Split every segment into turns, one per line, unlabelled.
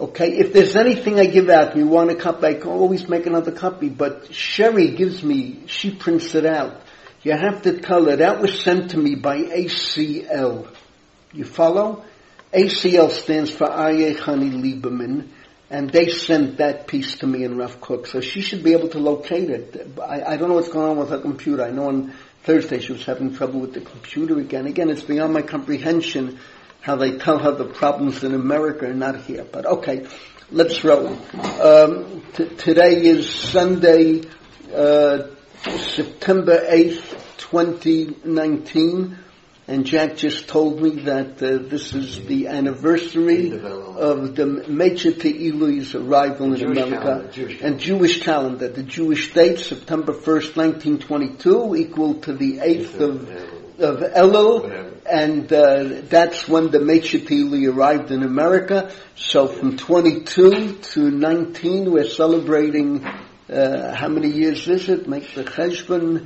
Okay, if there's anything I give out, you want a copy, I can always make another copy, but Sherry she prints it out. You have to tell her, that was sent to me by ACL. You follow? ACL stands for Aryeh Chani Lieberman, and they sent that piece to me in Rav Kook, so she should be able to locate it. I don't know what's going on with her computer. I know on Thursday she was having trouble with the computer again. Again, it's beyond my comprehension how they tell her the problems in America are not here. But okay, let's roll. Today is Sunday, September 8th, 2019. And Jack just told me that this is the anniversary of the Meitzer Te'ilu's arrival in America. Jewish calendar. The Jewish date, September 1st, 1922, equal to the 8th of Elul. And that's when the Meitzer Te'ilu arrived in America. So from 22 to 19, we're celebrating, how many years is it? Make the cheshbon.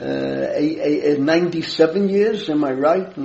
97 years, am I right?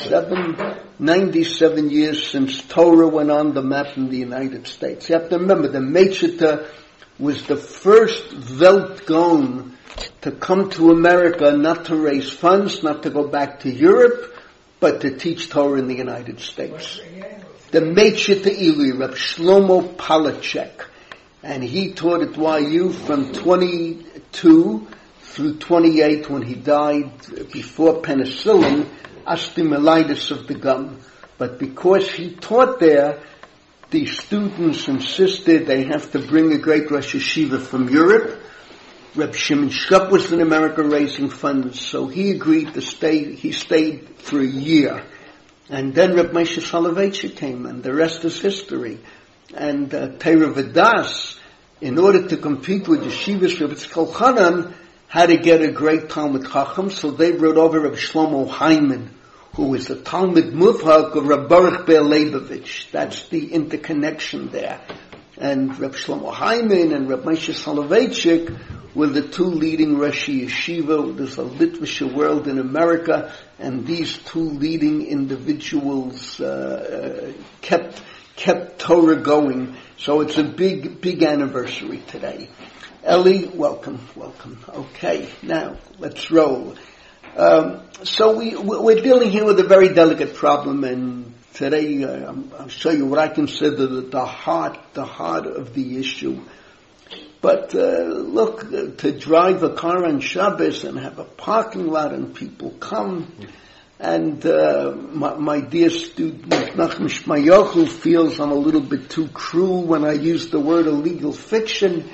97 years since Torah went on the map in the United States. You have to remember, the Meitzer was the first Weltgaon to come to America, not to raise funds, not to go back to Europe, but to teach Torah in the United States. The Meitzer Te'ilu, Reb Shlomo Palachek, and he taught at YU from 22 through 28 when he died before penicillin, osteomyelitis of the gum. But because he taught there, the students insisted they have to bring a great Rosh Yeshiva from Europe. Reb Shimon Shkup was in America raising funds, so he agreed to stay. He stayed for a year. And then Reb Moshe Soloveitchik came, and the rest is history. And Torah Vodaas, in order to compete with Yeshivas Reb Tzchok Hanan, had to get a great Talmud Chacham, so they brought over Reb Shlomo Hyman, who was a Talmud Muvhak of Reb Baruch Ber Leibovich. That's the interconnection there. And Reb Shlomo Hyman and Reb Moshe Soloveitchik were the two leading Roshei Yeshiva. There's a Litvische world in America, and these two leading individuals kept Torah going. So it's a big anniversary today. Ellie, welcome. Okay, now let's roll. So we're dealing here with a very delicate problem, and today I'll show you what I consider the heart of the issue. But look, to drive a car on Shabbos and have a parking lot and people come, and my dear student Nachum Shmayochu feels I'm a little bit too cruel when I use the word illegal fiction.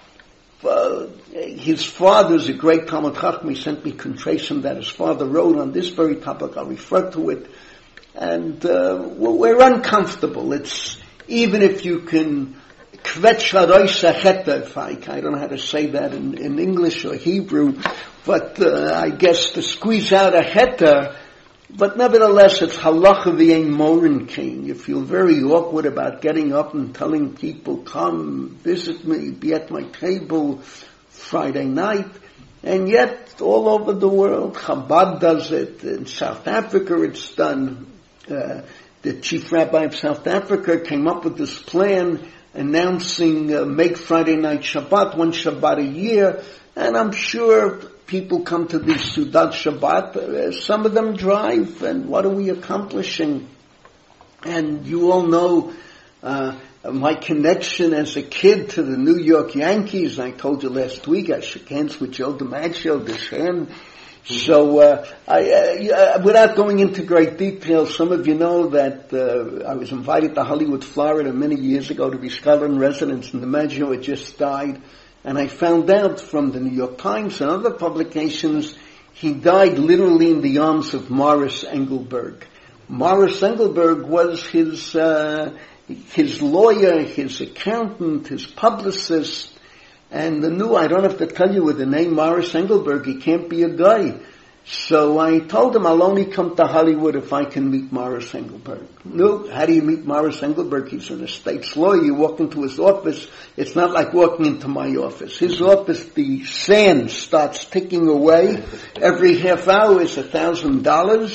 His father's a great Talmud Chacham. He sent me contration that his father wrote on this very topic. I'll refer to it. And we're uncomfortable. It's, even if you can kvetch harosh hacheta, I don't know how to say that in English or Hebrew, but I guess to squeeze out a heter, but nevertheless it's halacha v'ein morin king. You feel very awkward about getting up and telling people, come visit me, be at my table Friday night. And yet all over the world, Chabad does it. In South Africa it's done. The chief rabbi of South Africa came up with this plan announcing make Friday night Shabbat, one Shabbat a year. And I'm sure people come to these Sudat Shabbat. Some of them drive, and what are we accomplishing? And you all know my connection as a kid to the New York Yankees. I told you last week I shook hands with Joe DiMaggio, this hand. So without going into great detail, some of you know that I was invited to Hollywood, Florida many years ago to be scholar in residence, and DiMaggio had just died. And I found out from the New York Times and other publications, he died literally in the arms of Morris Engelberg. Morris Engelberg was his lawyer, his accountant, his publicist, and I don't have to tell you with the name Morris Engelberg, he can't be a guy. So I told him I'll only come to Hollywood if I can meet Morris Engelberg. No, how do you meet Morris Engelberg? He's an estate's lawyer. You walk into his office. It's not like walking into my office. His office, the sand starts ticking away. Every half hour is $1,000.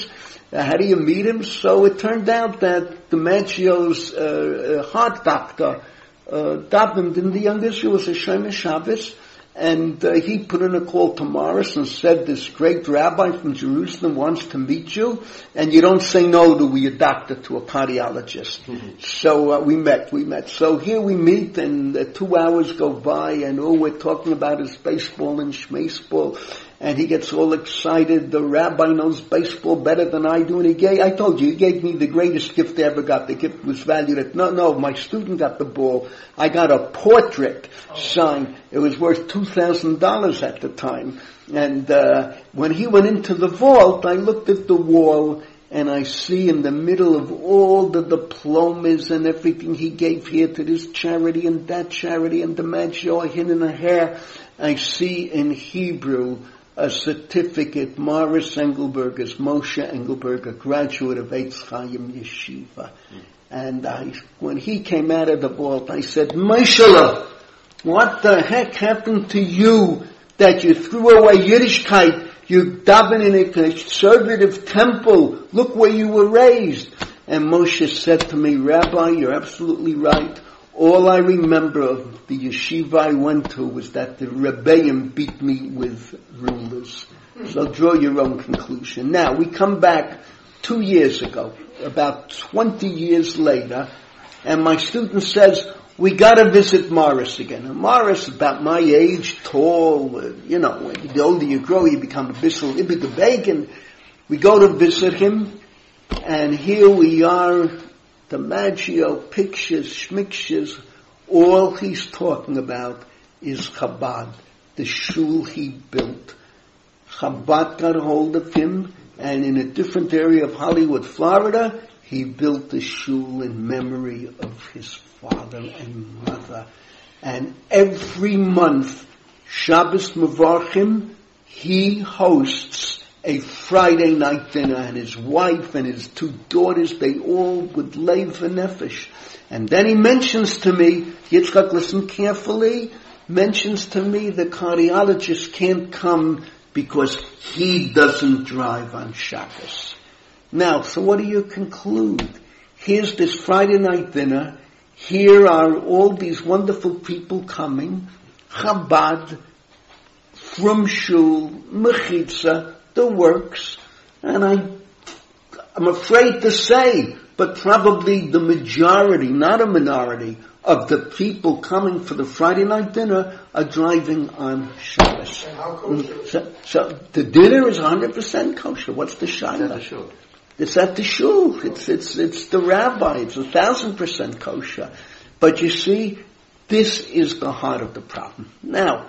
How do you meet him? So it turned out that the Maggio's heart doctor davened in the young Israel was a Shomer Shabbos, and he put in a call to Morris and said, this great rabbi from Jerusalem wants to meet you, and you don't say no to a doctor, to a cardiologist. Mm-hmm. So we met. So here we meet, and 2 hours go by, and all we're talking about is baseball and schmaceball. And he gets all excited. The rabbi knows baseball better than I do. And I told you, he gave me the greatest gift I ever got. The gift was valued at, no, my student got the ball. I got a portrait signed. It was worth $2,000 at the time. And when he went into the vault, I looked at the wall, and I see in the middle of all the diplomas and everything he gave here to this charity and that charity and the Maggio hidden in a hair, I see in Hebrew a certificate, Morris Engelberger's, Moshe Engelberger, graduate of Eitz Chaim Yeshiva. And when he came out of the vault, I said, Moshe, what the heck happened to you that you threw away Yiddishkeit? You daven in a conservative temple. Look where you were raised. And Moshe said to me, Rabbi, you're absolutely right. All I remember of the yeshiva I went to was that the Rebbeim beat me with rulers. So draw your own conclusion. Now, we come back 2 years ago, about 20 years later, and my student says, we gotta visit Morris again. And Morris, about my age, tall, the older you grow, you become a bissel ibig bacon. We go to visit him, and here we are, the Maggio pictures, schmictures, all he's talking about is Chabad, the shul he built. Chabad got hold of him, and in a different area of Hollywood, Florida, he built the shul in memory of his father and mother. And every month, Shabbos Mevarchim, he hosts a Friday night dinner, and his wife and his 2 daughters, they all would lay v'nefesh. And then he mentions to me, Yitzchak, listen carefully, mentions to me the cardiologist can't come because he doesn't drive on Shabbos. Now, so what do you conclude? Here's this Friday night dinner. Here are all these wonderful people coming. Chabad, from Shul, Mechitza, the works. And I'm afraid to say, but probably the majority, not a minority, of the people coming for the Friday night dinner are driving on Shabbos.
And how kosher?
So the dinner is 100% kosher. What's the shaila? It's at the shul. It's the rabbi. It's 1,000% kosher. But you see, this is the heart of the problem. Now,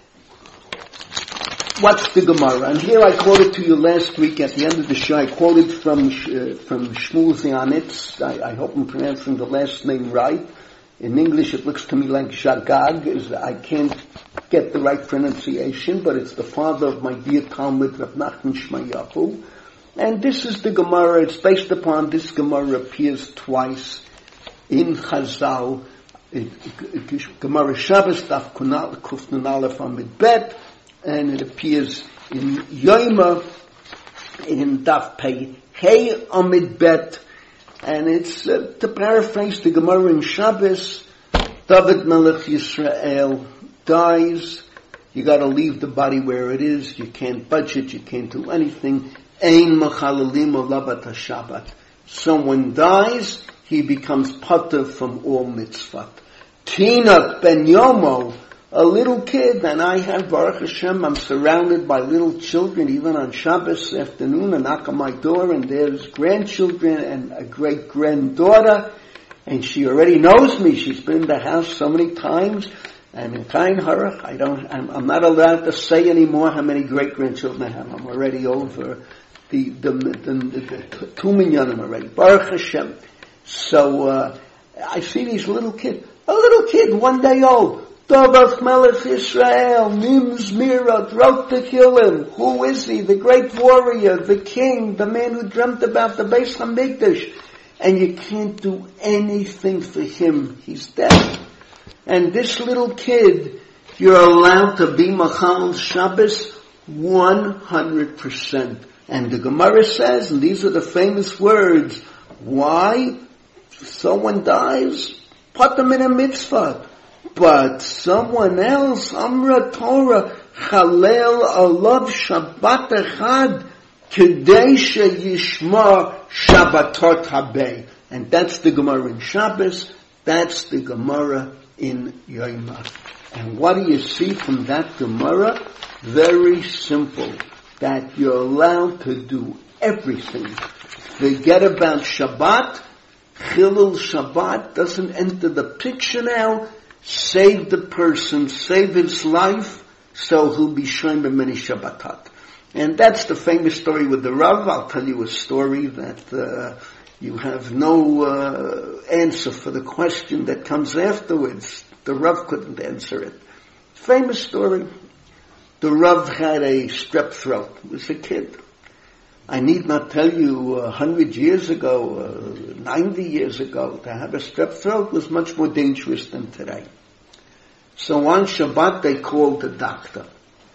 what's the Gemara? And here I quoted to you last week at the end of the show. I quoted from Shmuel Zianitz. I hope I'm pronouncing the last name right. In English, it looks to me like Shagag. I can't get the right pronunciation, but it's the father of my dear Talmud, Rav Nachman Shmayahu. And this is the Gemara. It's based upon this Gemara appears twice in Chazal. Gemara Shabbos Daf Kufnun Aleph Amid Bet, and it appears in Yoima in Daf Pei Hey Amid Bet. And it's, to paraphrase the Gemara in Shabbos, David Melech Yisrael dies. You gotta leave the body where it is. You can't budget. You can't do anything. Ein Machalalim Olavat HaShabbat. Someone dies, he becomes pater from all mitzvot. Tinach Ben Yomo, a little kid, and I have, Baruch Hashem, I'm surrounded by little children, even on Shabbos afternoon. I knock on my door, and there's grandchildren and a great-granddaughter, and she already knows me. She's been in the house so many times. I'm in Kain Harach. I'm not allowed to say anymore how many great-grandchildren I have. I'm already over the 2 minyanim already. Baruch Hashem. So, I see these little kids. A little kid, 1 day old. Dovach Melech Yisrael, Nims Mirot, wrote to kill him. Who is he? The great warrior, the king, the man who dreamt about the Beis HaMikdash. And you can't do anything for him. He's dead. And this little kid, you're allowed to be Machal Shabbos 100%. And the Gemara says, and these are the famous words, why? Someone dies, put them in a mitzvah. But someone else, Amra Torah, Chalel alav Shabbat echad, Kedei sheyishma Shabbatot habei. And that's the Gemara in Shabbos, that's the Gemara in Yomah. And what do you see from that Gemara? Very simple. That you're allowed to do everything. Forget about Shabbat. Chilul Shabbat doesn't enter the picture now. Save the person, save his life, so he'll be shown by many Shabbatot. And that's the famous story with the Rav. I'll tell you a story that you have no answer for the question that comes afterwards. The Rav couldn't answer it. Famous story. The Rav had a strep throat. He was a kid. I need not tell you 100 years ago, 90 years ago, to have a strep throat was much more dangerous than today. So on Shabbat they called the doctor.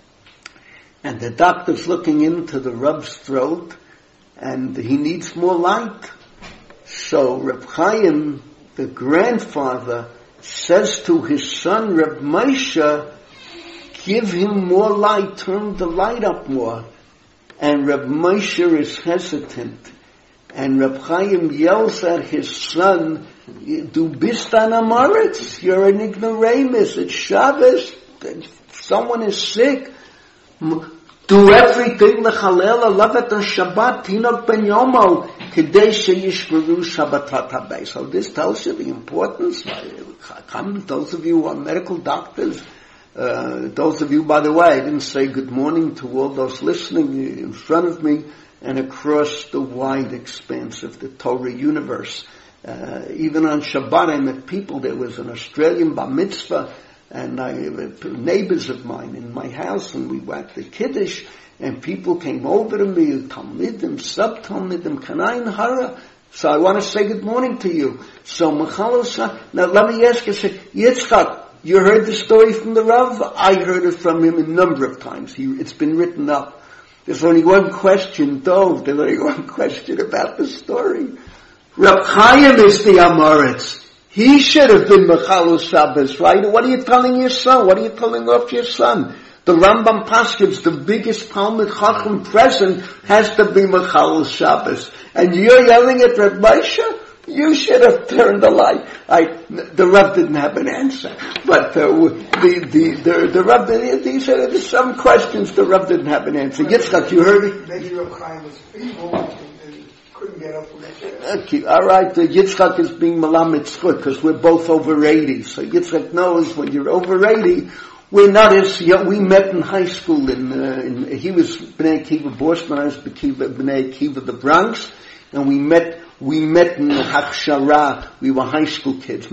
And the doctor's looking into the Rav's throat and he needs more light. So Reb Chaim, the grandfather, says to his son Reb Moshe, give him more light, turn the light up more. And Reb Moshe is hesitant. And Reb Chaim yells at his son, Du bist an Amoritz, you're an ignoramus, it's Shabbos, someone is sick. Do everything, lechalel alavet on Shabbat, tinok ben yomo, kedei sheyishmeru Shabbatot habei. So this tells you the importance. Come, those of you who are medical doctors, those of you, by the way, I didn't say good morning to all those listening in front of me and across the wide expanse of the Torah universe. Even on Shabbat I met people. There was an Australian bar mitzvah and neighbors of mine in my house, and we whacked the Kiddush, and people came over to me, Talmidim, sub-Talmidim, Kanayin Hara. So I want to say good morning to you. So now let me ask you, Yitzchak, you heard the story from the Rav? I heard it from him a number of times. It's been written up. There's only one question, Dov. There's only one question about the story. Reb Chaim is the Amoritz. He should have been Mechalel Shabbos, right? What are you telling your son? What are you telling off your son? The Rambam Paskins, the biggest Talmud Chacham present, has to be Mechalel Shabbos. And you're yelling at Reb Moshe? You should have turned the light. The Rav didn't have an answer, but the Rav, these are some questions the Rav didn't have an answer. Yitzchak, you heard it?
Maybe Reb Chaim was feeble and couldn't get up from the chair.
Okay, all right. Yitzchak is being Malamed Tzchut because we're both over 80. So Yitzchak knows when you're over 80, we're not as young. We met in high school he was Bnei Akiva Boston, I was Bnei Akiva the Bronx, and we met in Hachshara. We were high school kids.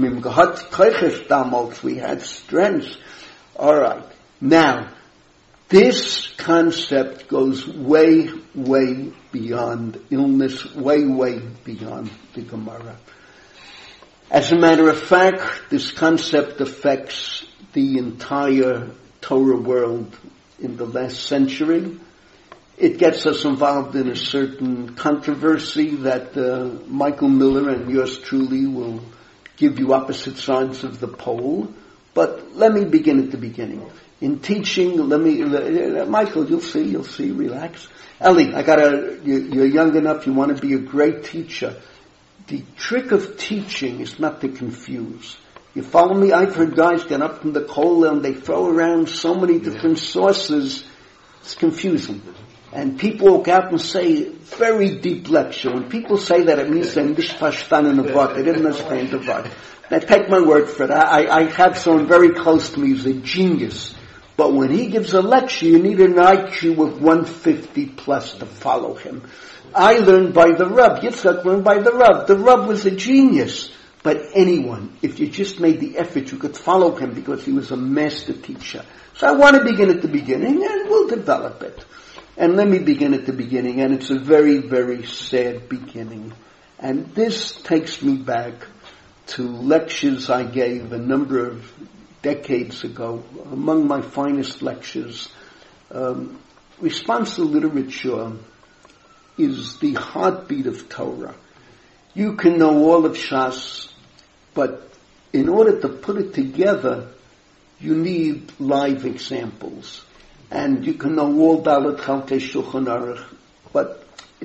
We had strength. All right. Now, this concept goes way, way beyond illness, way, way beyond the Gemara. As a matter of fact, this concept affects the entire Torah world in the last century. It gets us involved in a certain controversy that Michael Miller and yours truly will give you opposite sides of the pole. But let me begin at the beginning. In teaching, Michael, you'll see, relax. Ellie, you're young enough, you want to be a great teacher. The trick of teaching is not to confuse. You follow me? I've heard guys get up from the kollel and they throw around so many different sources. It's confusing. And people walk out and say, very deep lecture. When people say that, it means they're mishpashtan in the Vart. They didn't understand the Vart. Now take my word for it. I have someone very close to me who's a genius. But when he gives a lecture, you need an IQ of 150 plus to follow him. I learned by the Rav. Yitzchak learned by the Rav. The Rav was a genius. But anyone, if you just made the effort, you could follow him because he was a master teacher. So I want to begin at the beginning and we'll develop it. And let me begin at the beginning, and it's a very, very sad beginning. And this takes me back to lectures I gave a number of decades ago, among my finest lectures. Responsive literature is the heartbeat of Torah. You can know all of Shas, but in order to put it together, you need live examples. And you can know all Dalet Chalkei Shulchan Aruch, but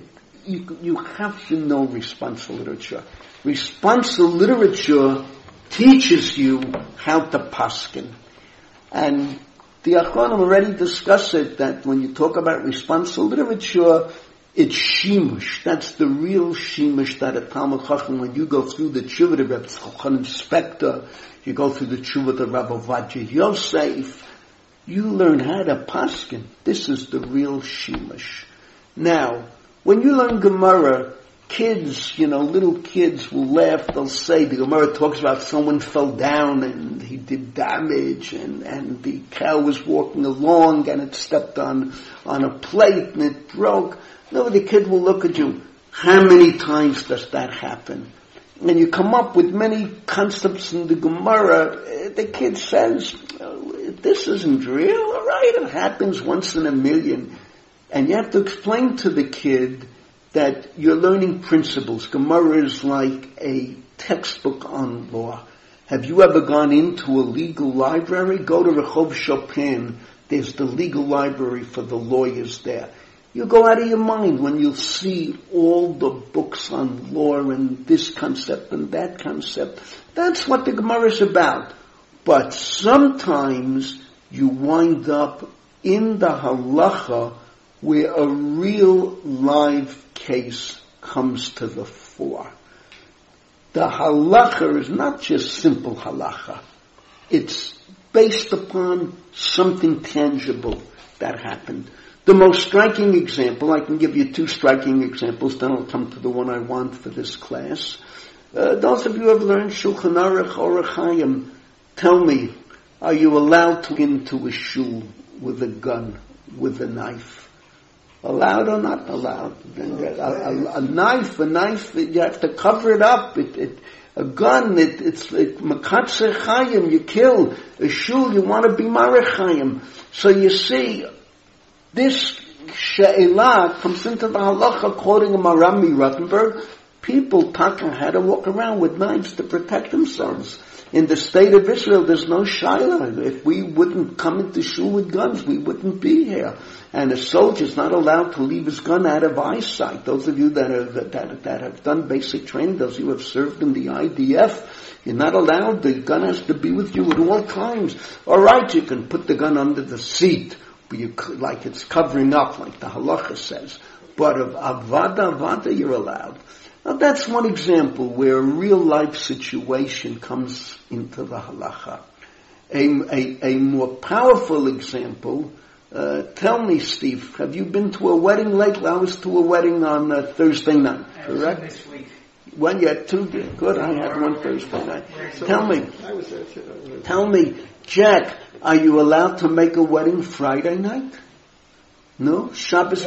you have to know responsive literature. Responsive literature teaches you how to paskin. And the Achronim already discussed it, that when you talk about responsive literature, it's shimush. That's the real shimush that a Talmud Chacham, when you go through the tshuva of Reb Chanan Spector, you go through the tshuva of Rabbi Ovadia Yosef, you learn how to paskin. This is the real shimush. Now, when you learn Gemara, kids, little kids will laugh. They'll say, the Gemara talks about someone fell down and he did damage and the cow was walking along and it stepped on a plate and it broke. No, the kid will look at you. How many times does that happen? And you come up with many concepts in the Gemara. The kid says, this isn't real. All right, it happens once in a million. And you have to explain to the kid that you're learning principles. Gemara is like a textbook on law. Have you ever gone into a legal library? Go to Rehov Chopin. There's the legal library for the lawyers there. You go out of your mind when you'll see all the books on law and this concept and that concept. That's what the Gemara is about. But sometimes you wind up in the halacha where a real live case comes to the fore. The halacha is not just simple halacha. It's based upon something tangible that happened. The most striking example, I can give you two striking examples, then I'll come to the one I want for this class. Those of you who have learned Shulchan Aruch, Orach Chaim, tell me, are you allowed to go into a shul with a gun, with a knife? Allowed or not allowed? A knife, you have to cover it up. A gun, it's Makatzer Chayim, you kill. A shul, you want to be Marech Chayim. So you see, this she'elah comes into the halacha quoting a Marami Rottenberg. People had to walk around with knives to protect themselves. In the state of Israel, there's no shaila. If we wouldn't come into shul with guns, we wouldn't be here. And a soldier's not allowed to leave his gun out of eyesight. Those of you that have done basic training, those of you who have served in the IDF, you're not allowed. The gun has to be with you at all times. All right, you can put the gun under the seat, like it's covering up, like the halacha says. But of avada, you're allowed. Now that's one example where a real life situation comes into the halacha. A more powerful example, tell me, Steve, have you been to a wedding lately? I was to a wedding on Thursday night, correct?
This week.
When you had two, good, I had one Thursday night. Tell me, Jack, are you allowed to make a wedding Friday night? No? Shabbos.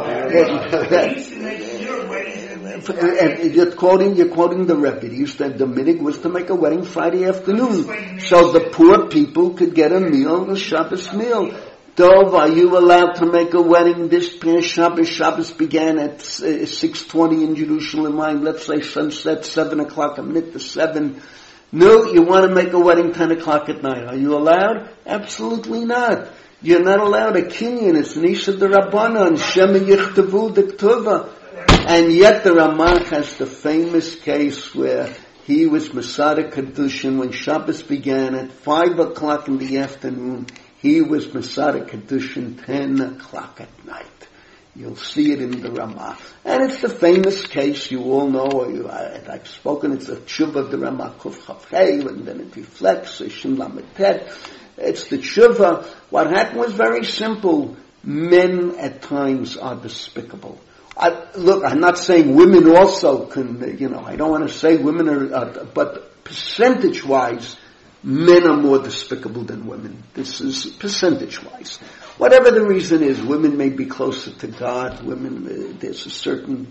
You're quoting the Rebbe. He used to have the minhag was to make a wedding Friday afternoon, so the poor people could get a meal, the Shabbos meal. Dov, are you allowed to make a wedding this Shabbos? Shabbos began at 6:20 in Jerusalem. Let's say sunset 7 o'clock, a minute to 7. No, you want to make a wedding 10 o'clock at night. Are you allowed? Absolutely not. You're not allowed a kinyan. It's Nisha de Rabbanan, Shema Yichtavu de Ktuva. And yet the Ramach has the famous case where he was Masada Kedushin when Shabbos began at 5 o'clock in the afternoon. He was Masada Kedushin 10 o'clock at night. You'll see it in the Ramah. And it's the famous case you all know, I've spoken, it's a tshuva of the Ramah Kuf Chav Hey, and then it reflects, Shin Lamed Tet. It's the tshuva. What happened was very simple. Men at times are despicable. Look, I'm not saying women also can, I don't want to say women are, but percentage-wise, men are more despicable than women. This is percentage-wise. Whatever the reason is, women may be closer to God. There's a certain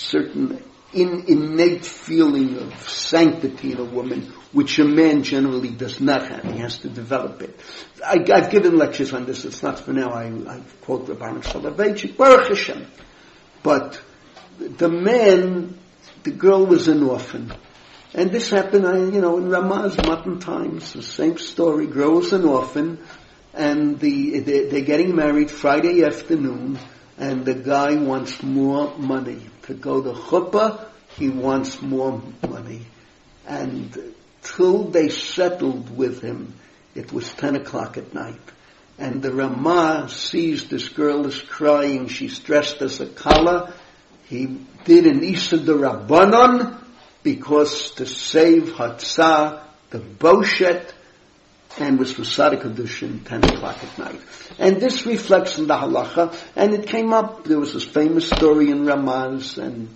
innate feeling of sanctity in a woman, which a man generally does not have. He has to develop it. I've given lectures on this. It's not for now. I quote Rabbi Soloveitchik, Baruch Hashem. But the man, the girl was an orphan. And this happened, in Ramah's modern times, the same story. Girl was an orphan, and they're getting married Friday afternoon, and the guy wants more money. To go to chuppah, he wants more money. And till they settled with him, it was 10 o'clock at night. And the Ramah sees this girl is crying. She's dressed as a kala. He did an Isa de Rabbanon because to save Hatzah, the Boshet, and was for Sadiq Kedushin 10 o'clock at night. And this reflects in the halacha. And it came up, there was this famous story in Ramaz and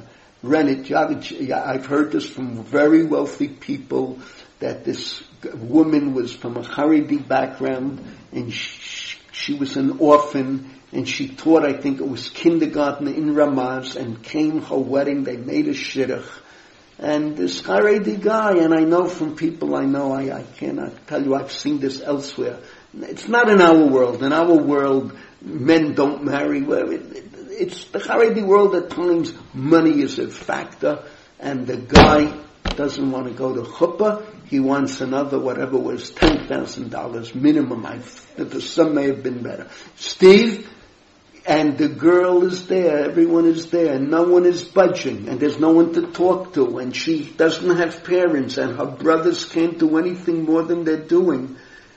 Renit. I've heard this from very wealthy people, that this woman was from a Haredi background, and she was an orphan, and she taught, I think it was kindergarten in Ramaz, and came her wedding, they made a shidduch. And this Haredi guy, and I know from people I know, I cannot tell you, I've seen this elsewhere. It's not in our world. In our world, men don't marry. It's the Haredi world at times, money is a factor, and the guy doesn't want to go to chuppah. He wants another, whatever was $10,000 minimum. The sum may have been better. Steve, and the girl is there, everyone is there, and no one is budging, and there's no one to talk to, and she doesn't have parents, and her brothers can't do anything more than they're doing.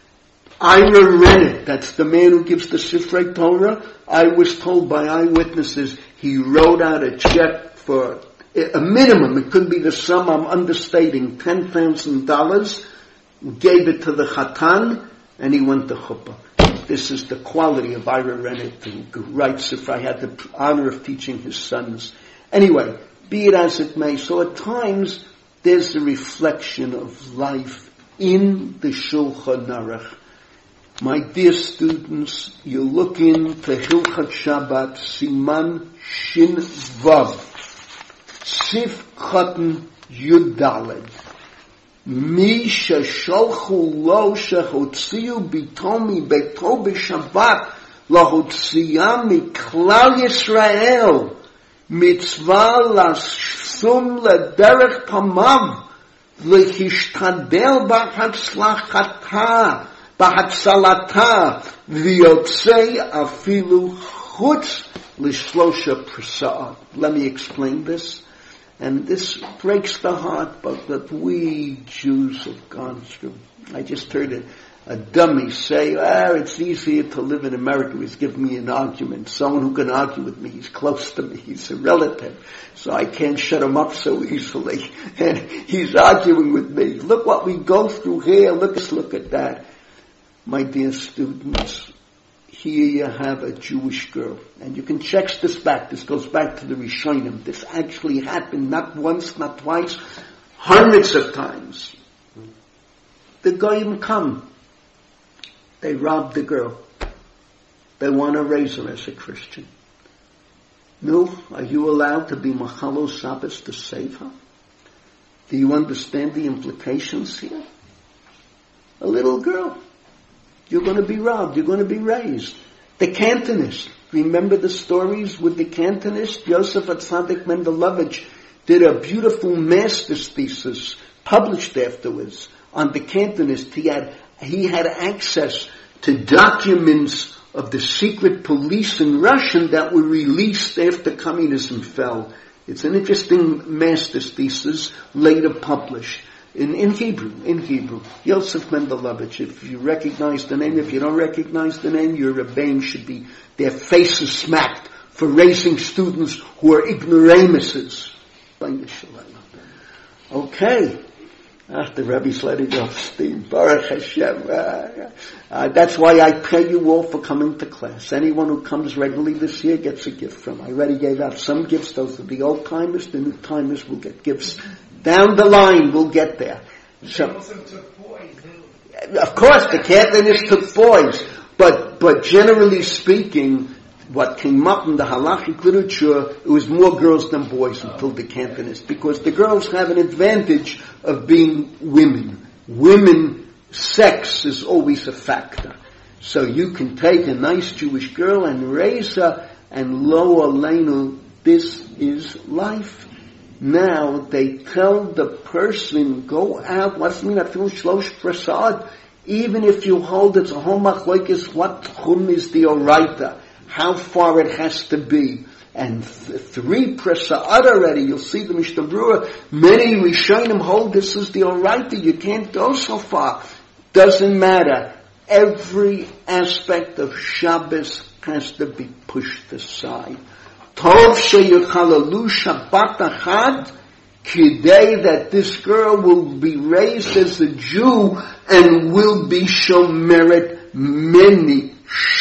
Ira Rennet, that's the man who gives the Sifrei Torah. I was told by eyewitnesses he wrote out a check for a minimum, it could be the sum I'm understating, $10,000, gave it to the Chatan, and he went to chuppah. This is the quality of Ira Rennet, who writes, if I had the honor of teaching his sons. Anyway, be it as it may, so at times there's a reflection of life in the Shulchan Aruch. My dear students, you look into Hilchot Shabbat, Siman Shin Vav, Sif Choten Yud Daled. Mi shesholchu lo shehotziu bito mi beito b'Shabbat lahotziya miklal Yisrael mitzvah lasum lederech pamav lehishtadel b'hatzalata v'yotzei afilu chutz l'shlosha prasad. Let me explain this. And this breaks the heart, but that we Jews have gone through. I just heard a dummy say, it's easier to live in America. He's giving me an argument. Someone who can argue with me. He's close to me. He's a relative. So I can't shut him up so easily. And he's arguing with me. Look what we go through here. Look at that. My dear students, here you have a Jewish girl. And you can check this back. This goes back to the Rishonim. This actually happened not once, not twice, hundreds of times. The Goyim come. They rob the girl. They want to raise her as a Christian. No, are you allowed to be Machalo Shabbos to save her? Do you understand the implications here? A little girl. You're going to be robbed. You're going to be raised. The Cantonist. Remember the stories with the Cantonist? Yosef Atzadik Mendelovich did a beautiful master's thesis, published afterwards, on the Cantonist. He had access to documents of the secret police in Russia that were released after communism fell. It's an interesting master's thesis, later published. In Hebrew, Yosef Mendelovich. If you recognize the name, if you don't recognize the name, your Rebbein should be, their faces smacked for raising students who are ignoramuses. Okay. The Rebbe's letting off steam. Baruch Hashem. That's why I pray you all for coming to class. Anyone who comes regularly this year gets a gift from. I already gave out some gifts. Those are the old timers. The new timers will get gifts. Down the line, we'll get there. So,
They also took boys.
of course, the Cantonists took boys, but generally speaking, what came up in the halachic literature, it was more girls than boys until the Cantonists, because the girls have an advantage of being women. Women, sex is always a factor. So you can take a nice Jewish girl and raise her, and lo aleinu, This is life. Now they tell the person, go out, what's mean afil shlosh prasad? Even if you hold it's a whole machlokes, what tchum is the oraita? How far it has to be. And 3 prasad already, you'll see the Mishnah Berurah, many Rishonim hold this is the oraita, you can't go so far. Doesn't matter. Every aspect of Shabbos has to be pushed aside. Tov sheyuchalalu Shabbat achad, kidei that this girl will be raised as a Jew and will be shomeret many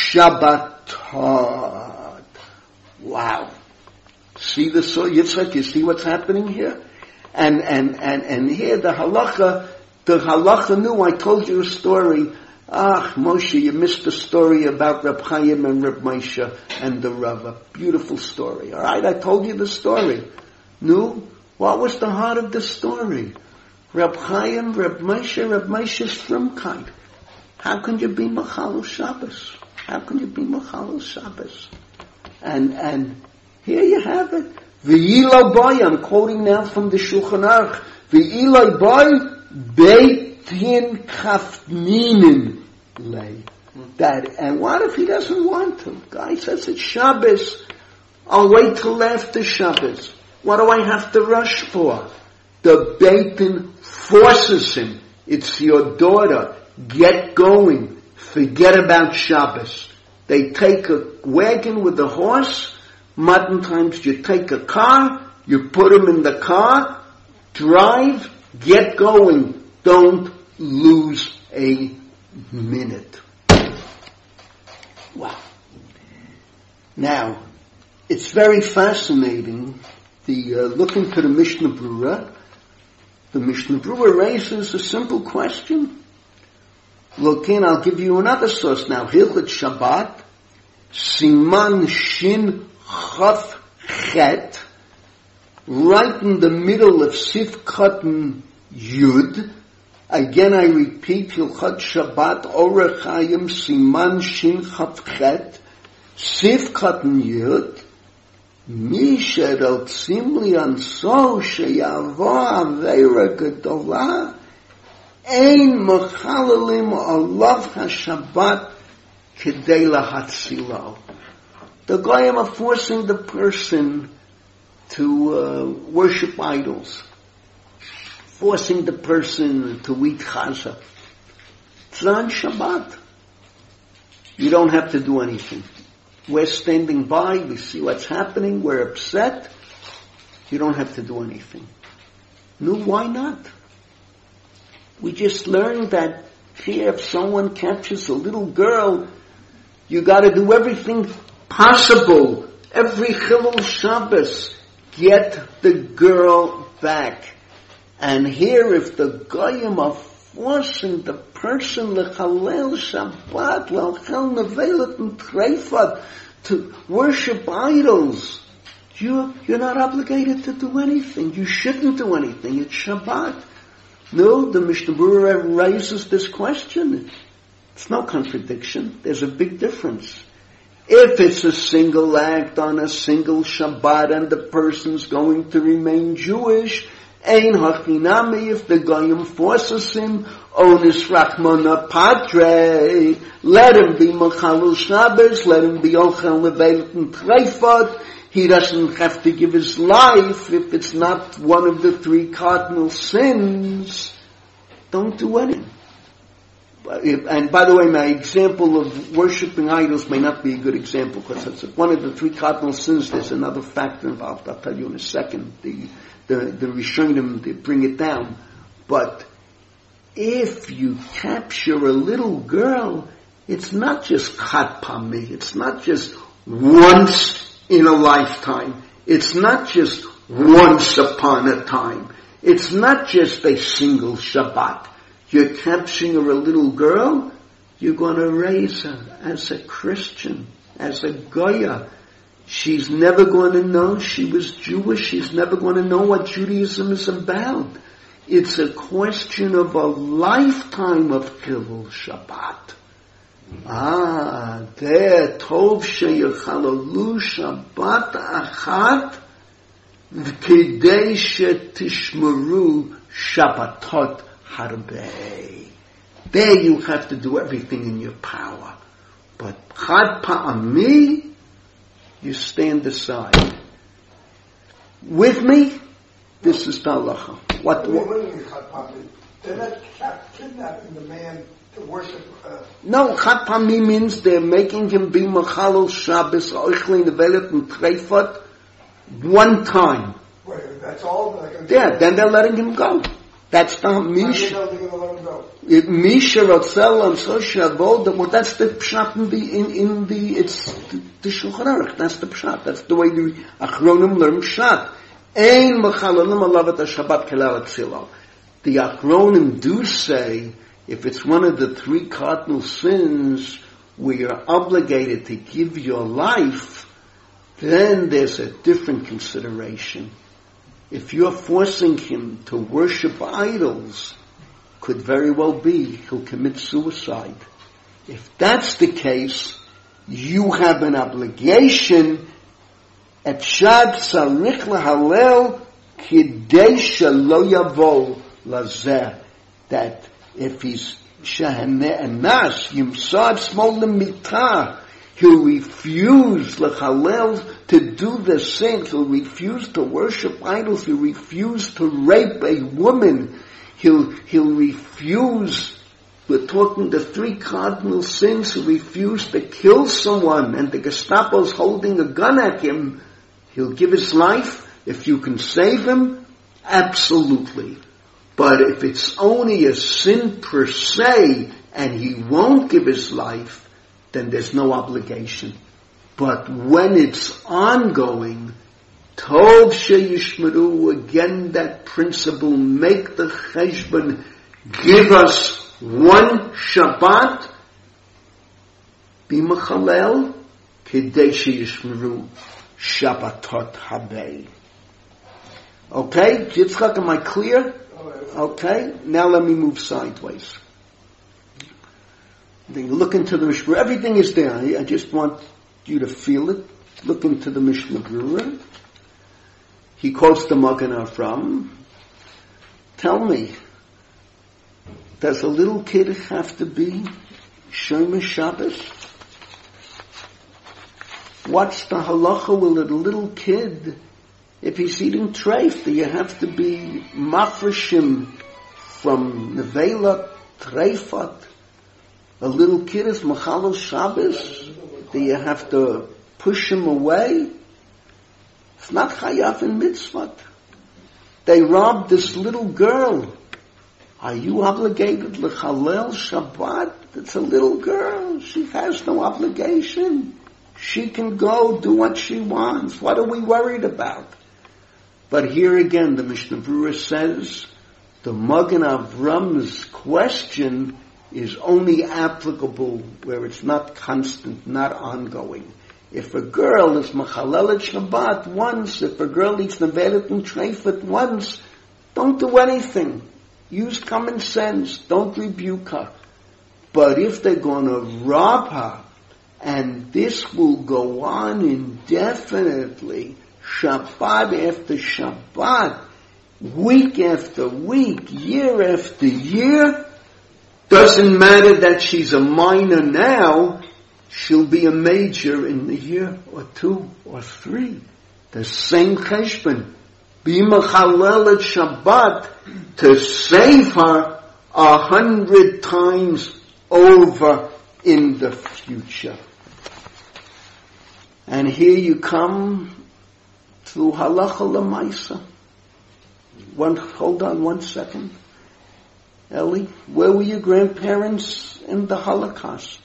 Shabbatot. Wow. See the Yitzchak, you see what's happening here? And here the halacha knew, I told you a story. Moshe, you missed the story about Reb Chaim and Reb Moshe and the Rav. A beautiful story. Alright, I told you the story. No? What was the heart of the story? Reb Chaim, Reb Moshe's Shrimkeit. How can you be Machalel Shabbos? How can you be Machalel Shabbos? And here you have it. V'yilai boy, I'm quoting now from the Shulchan Aruch. V'yilai boy, beitin kafninin lay. That, and what if he doesn't want to? Guy says it's Shabbos. I'll wait till after Shabbos. What do I have to rush for? The beitin forces him. It's your daughter. Get going. Forget about Shabbos. They take a wagon with a horse. Modern times you take a car, you put him in the car, drive, get going. Don't lose a minute. Wow. Now, it's very fascinating. Look into the Mishnah Berurah. The Mishnah Berurah raises a simple question. Look in, I'll give you another source now. Hilchot Shabbat, Siman Shin Chaf Chet, right in the middle of Sif Katan Yud. Again, I repeat, Hilchot Shabbat, Orach Chaim, Siman Shin Chaf Chet, Sif Katan Yud, Misha Rotzim Lianso Sheyavo Aveira Gedolah, Ein Mechalalim Olav HaShabbat Kedei Lahatzilo. The Goyim are forcing the person to worship idols, forcing the person to eat chaza. It's on Shabbat. You don't have to do anything. We're standing by, we see what's happening, we're upset. You don't have to do anything. No, why not? We just learned that here, if someone captures a little girl, you got to do everything possible. Every Chilul Shabbos, get the girl back. And here, if the Goyim are forcing the person lechalel Shabbat, l'chel nevelet and treifat, to worship idols, you're not obligated to do anything. You shouldn't do anything. It's Shabbat. No, the Mishnah Berurah raises this question. It's no contradiction. There's a big difference. If it's a single act on a single Shabbat and the person's going to remain Jewish, ein hachinami, if the Goyim forces him, onis rachmana patre, let him be Machalel Shabbos, let him be Ochel Levelet and Treifat. He doesn't have to give his life if it's not one of the 3 cardinal sins. Don't do anything. And by the way, my example of worshipping idols may not be a good example because it's one of the 3 cardinal sins. There's another factor involved. I'll tell you in a second. The Rishonim, they bring it down. But if you capture a little girl, it's not just chat pami. It's not just once in a lifetime. It's not just once upon a time. It's not just a single Shabbat. You're capturing a little girl, you're going to raise her as a Christian, as a Goya. She's never going to know she was Jewish. She's never going to know what Judaism is about. It's a question of a lifetime of Chilul Shabbat. there, Tov sheyachalalu Shabbat achat v'kedei shetishmeru Shabbatot harbei. There you have to do everything in your power. But chad pa'ami, you stand aside. With me, this is the halacha. What do you mean chad pa'ami?
They're not kidnapping the man to worship.
No, chad pa'ami means they're making him be machalol Shabbos, oichlin nevelet and treifot, one time.
Wait, that's all?
Yeah, then they're letting him go. That's the Misha. Misha Rotzel and Sosha Avoda. Well, that's the pshat in the it's the Shulchan Aruch. That's the pshat. That's the way the Achronim learn pshat. Ein mechalalim alavet Shabbat kelal atzilo. The Achronim do say if it's one of the three cardinal sins where you're obligated to give your life, then there's a different consideration. If you're forcing him to worship idols, could very well be he'll commit suicide. If that's the case, you have an obligation Efshad tzarich lehalel kidei shelo yavo lazeh, that if he's shehene'enas yimsad smol lemita, he'll refuse lechalel to do the same. He'll refuse to worship idols. He'll refuse to rape a woman. He'll refuse. We're talking the three cardinal sins. He'll refuse to kill someone, and the Gestapo's holding a gun at him. He'll give his life. If you can save him, absolutely. But if it's only a sin per se, and he won't give his life, then there's no obligation. But when it's ongoing, Tov sheyishmeru, again that principle, make the cheshbon, give us one Shabbat, b'machalel, kedei sheyishmeru Shabbatot habei. Okay, Yitzchak, am I clear? Okay, now let me move sideways. Then look into the Mishnah. Everything is there. I just want you to feel it. Look into the Mishnah Berurah. He quotes the Magen Avram. Tell me, does a little kid have to be Shomer Shabbos? What's the halacha with a little kid? If he's eating treif, do you have to be mafreshim from nevela treifat? A little kid is machalel Shabbos. Do you have to push him away? It's not chayav in mitzvot. They robbed this little girl. Are you obligated lechalel Shabbat? It's a little girl. She has no obligation. She can go do what she wants. What are we worried about? But here again, the Mishnah Berurah says the Magen Avram's question is only applicable where it's not constant, not ongoing. If a girl is machalelet Shabbat once, if a girl eats nevelet and treifet once, don't do anything. Use common sense. Don't rebuke her. But if they're going to rob her, and this will go on indefinitely, Shabbat after Shabbat, week after week, year after year, doesn't matter that she's a minor now, she'll be a major in a year or 2 or 3. The same cheshbon. Be mechalel at Shabbat to save her 100 times over in the future. And here you come to halacha l'maisa. Hold on 1 second. Ellie, where were your grandparents in the Holocaust?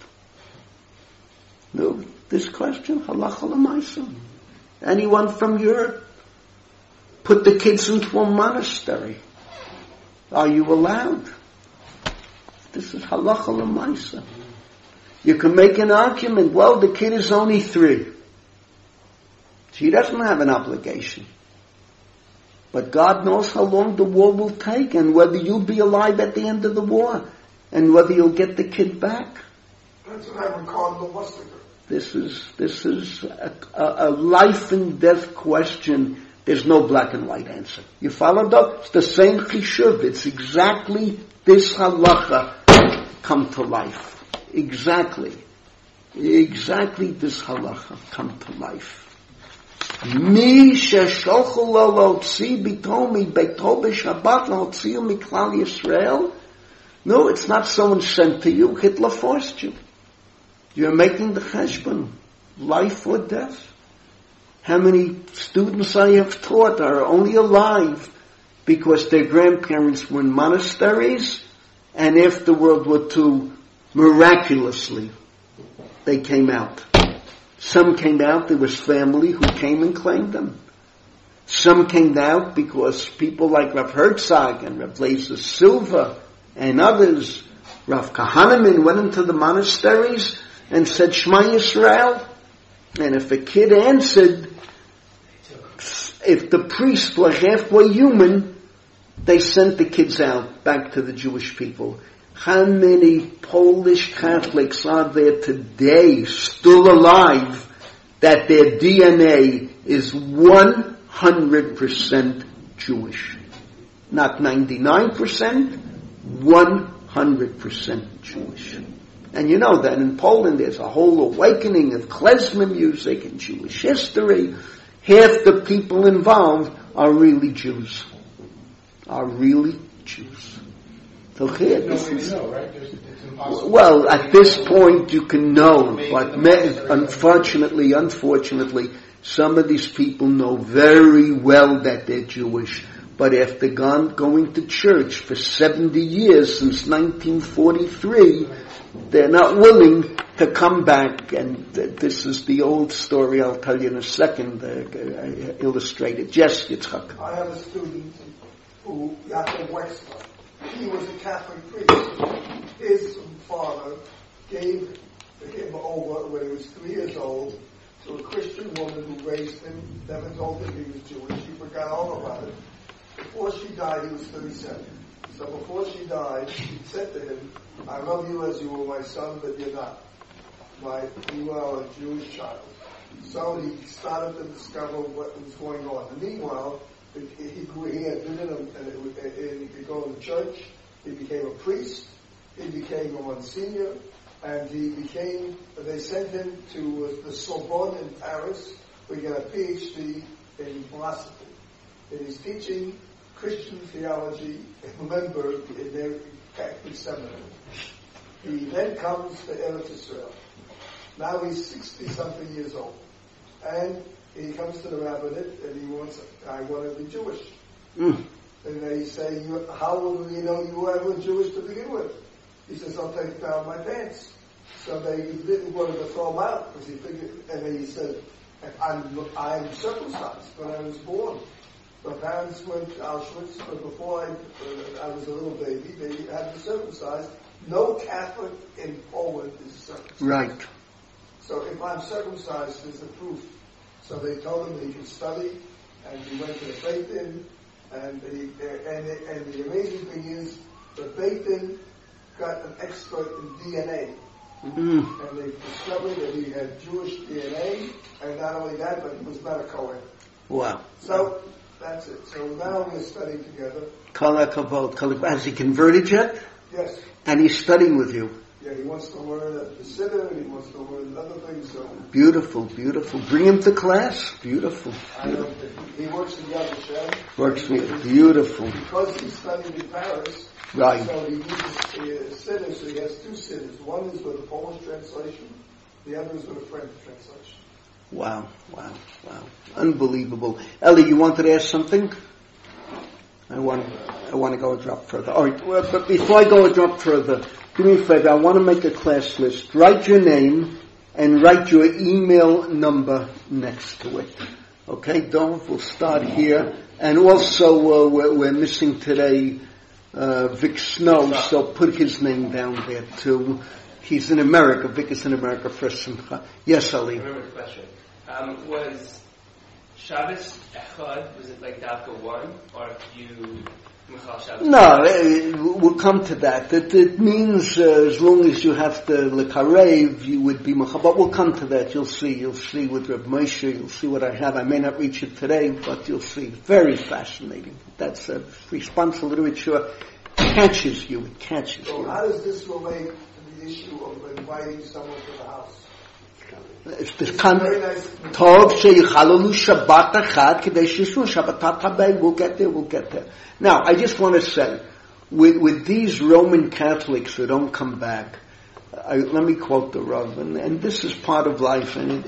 No, this question, halacha l'maisa. Anyone from Europe? Put the kids into a monastery. Are you allowed? This is halacha l'maisa. You can make an argument, well, the kid is only 3. She doesn't have an obligation. But God knows how long the war will take and whether you'll be alive at the end of the war and whether you'll get the kid back.
That's what I recall the Mustafa.
This is a life and death question. There's no black and white answer. You follow though? It's the same chishuv. It's exactly this halacha come to life. Exactly this halacha come to life. Mi sheshochu lo lotzi bitomi beito b'Shabbat lotziu miklal Yisrael. No, it's not someone sent to you. Hitler forced you. You're making the cheshbon, life or death. How many students I have taught are only alive because their grandparents were in monasteries, and after World War II, miraculously, they came out. Some came out, there was family who came and claimed them. Some came out because people like Rav Herzog and Rav Lazer Silva and others, Rav Kahneman, went into the monasteries and said Shema Yisrael. And if a kid answered, if the priests were halfway human, they sent the kids out back to the Jewish people. How many Polish Catholics are there today still alive that their DNA is 100% Jewish? Not 99%, 100% Jewish. And you know that in Poland there's a whole awakening of klezmer music and Jewish history. Half the people involved are really Jews. So here, well, at this point you can know, but unfortunately, some of these people know very well that they're Jewish. But after going to church for 70 years, since 1943, they're not willing to come back. And this is the old story I'll tell you in a second, illustrated. Yes, Yitzchak.
I have a student who, Yaakov Wexler, he was a Catholic priest. His father gave him over when he was 3 years old to a Christian woman who raised him, never told him he was Jewish. He forgot all about it. Before she died, he was 37. So before she died, she said to him, I love you as you were my son, but you're not. You are a Jewish child. So he started to discover what was going on. And meanwhile, he had been he could go to church, he became a priest, he became a Monsignor, and they sent him to the Sorbonne in Paris, where he got a PhD in philosophy. And he's teaching Christian theology in Lemberg in their Catholic seminary. He then comes to Eretz Israel. Now he's 60-something years old. And he comes to the rabbinate and I want to be Jewish. And they say, how will you know you were Jewish to begin with? He says, I'll take down my pants. So they didn't want to throw him out because he figured, and then he said, I'm circumcised when I was born. My parents went to Auschwitz, but before I was a little baby, they had me circumcised. No Catholic in Poland is circumcised.
Right.
So if I'm circumcised, there's a proof. So they told him he could study, and he went to the Beit Din, and the amazing thing is, the Beit Din got an expert in DNA. And they discovered that he had Jewish DNA, and not only that, but he was not a Kohen.
Wow.
So that's it. So now we're studying together.
Kol HaKavod. Has he converted yet?
Yes.
And he's studying with you?
Yeah, he wants to learn the Siddur, and he wants to learn other things. So.
Beautiful. Bring him to class. Beautiful.
I know. He works in Yad Vashem.
Works with beautiful.
Because he studied in Paris.
Right.
So he uses Siddur, so he has 2 Siddurs. One is with a Polish translation, the other is with a French translation.
Wow. Unbelievable. Ellie, you wanted to ask something? I want to go a drop further. All right, well, but before I go a drop further, do me a favor. I want to make a class list. Write your name and write your email number next to it. Okay, Dov, we'll start here. And also, we're missing today Vic Snow, so put his name down there too. He's in America. Vic is in America for Simcha. Yes, Ali.
I remember the question. Was Shabbos Echad, was it like Dafka 1? Or if you
No, we'll come to that. It means as long as you have to lekarev, you would be machal. But we'll come to that. You'll see. You'll see with Reb Moshe. You'll see what I have. I may not reach it today, but you'll see. Very fascinating. That's a responsive literature. Catches you. It catches you.
How does this relate to the issue of inviting someone to the house?
It's this kind of Tov sheyichalolu Shabbat achad k'dei shishnu Shabbatat habei. We'll get there. Now, I just want to say, with these Roman Catholics who don't come back, let me quote the Rav, and this is part of life, and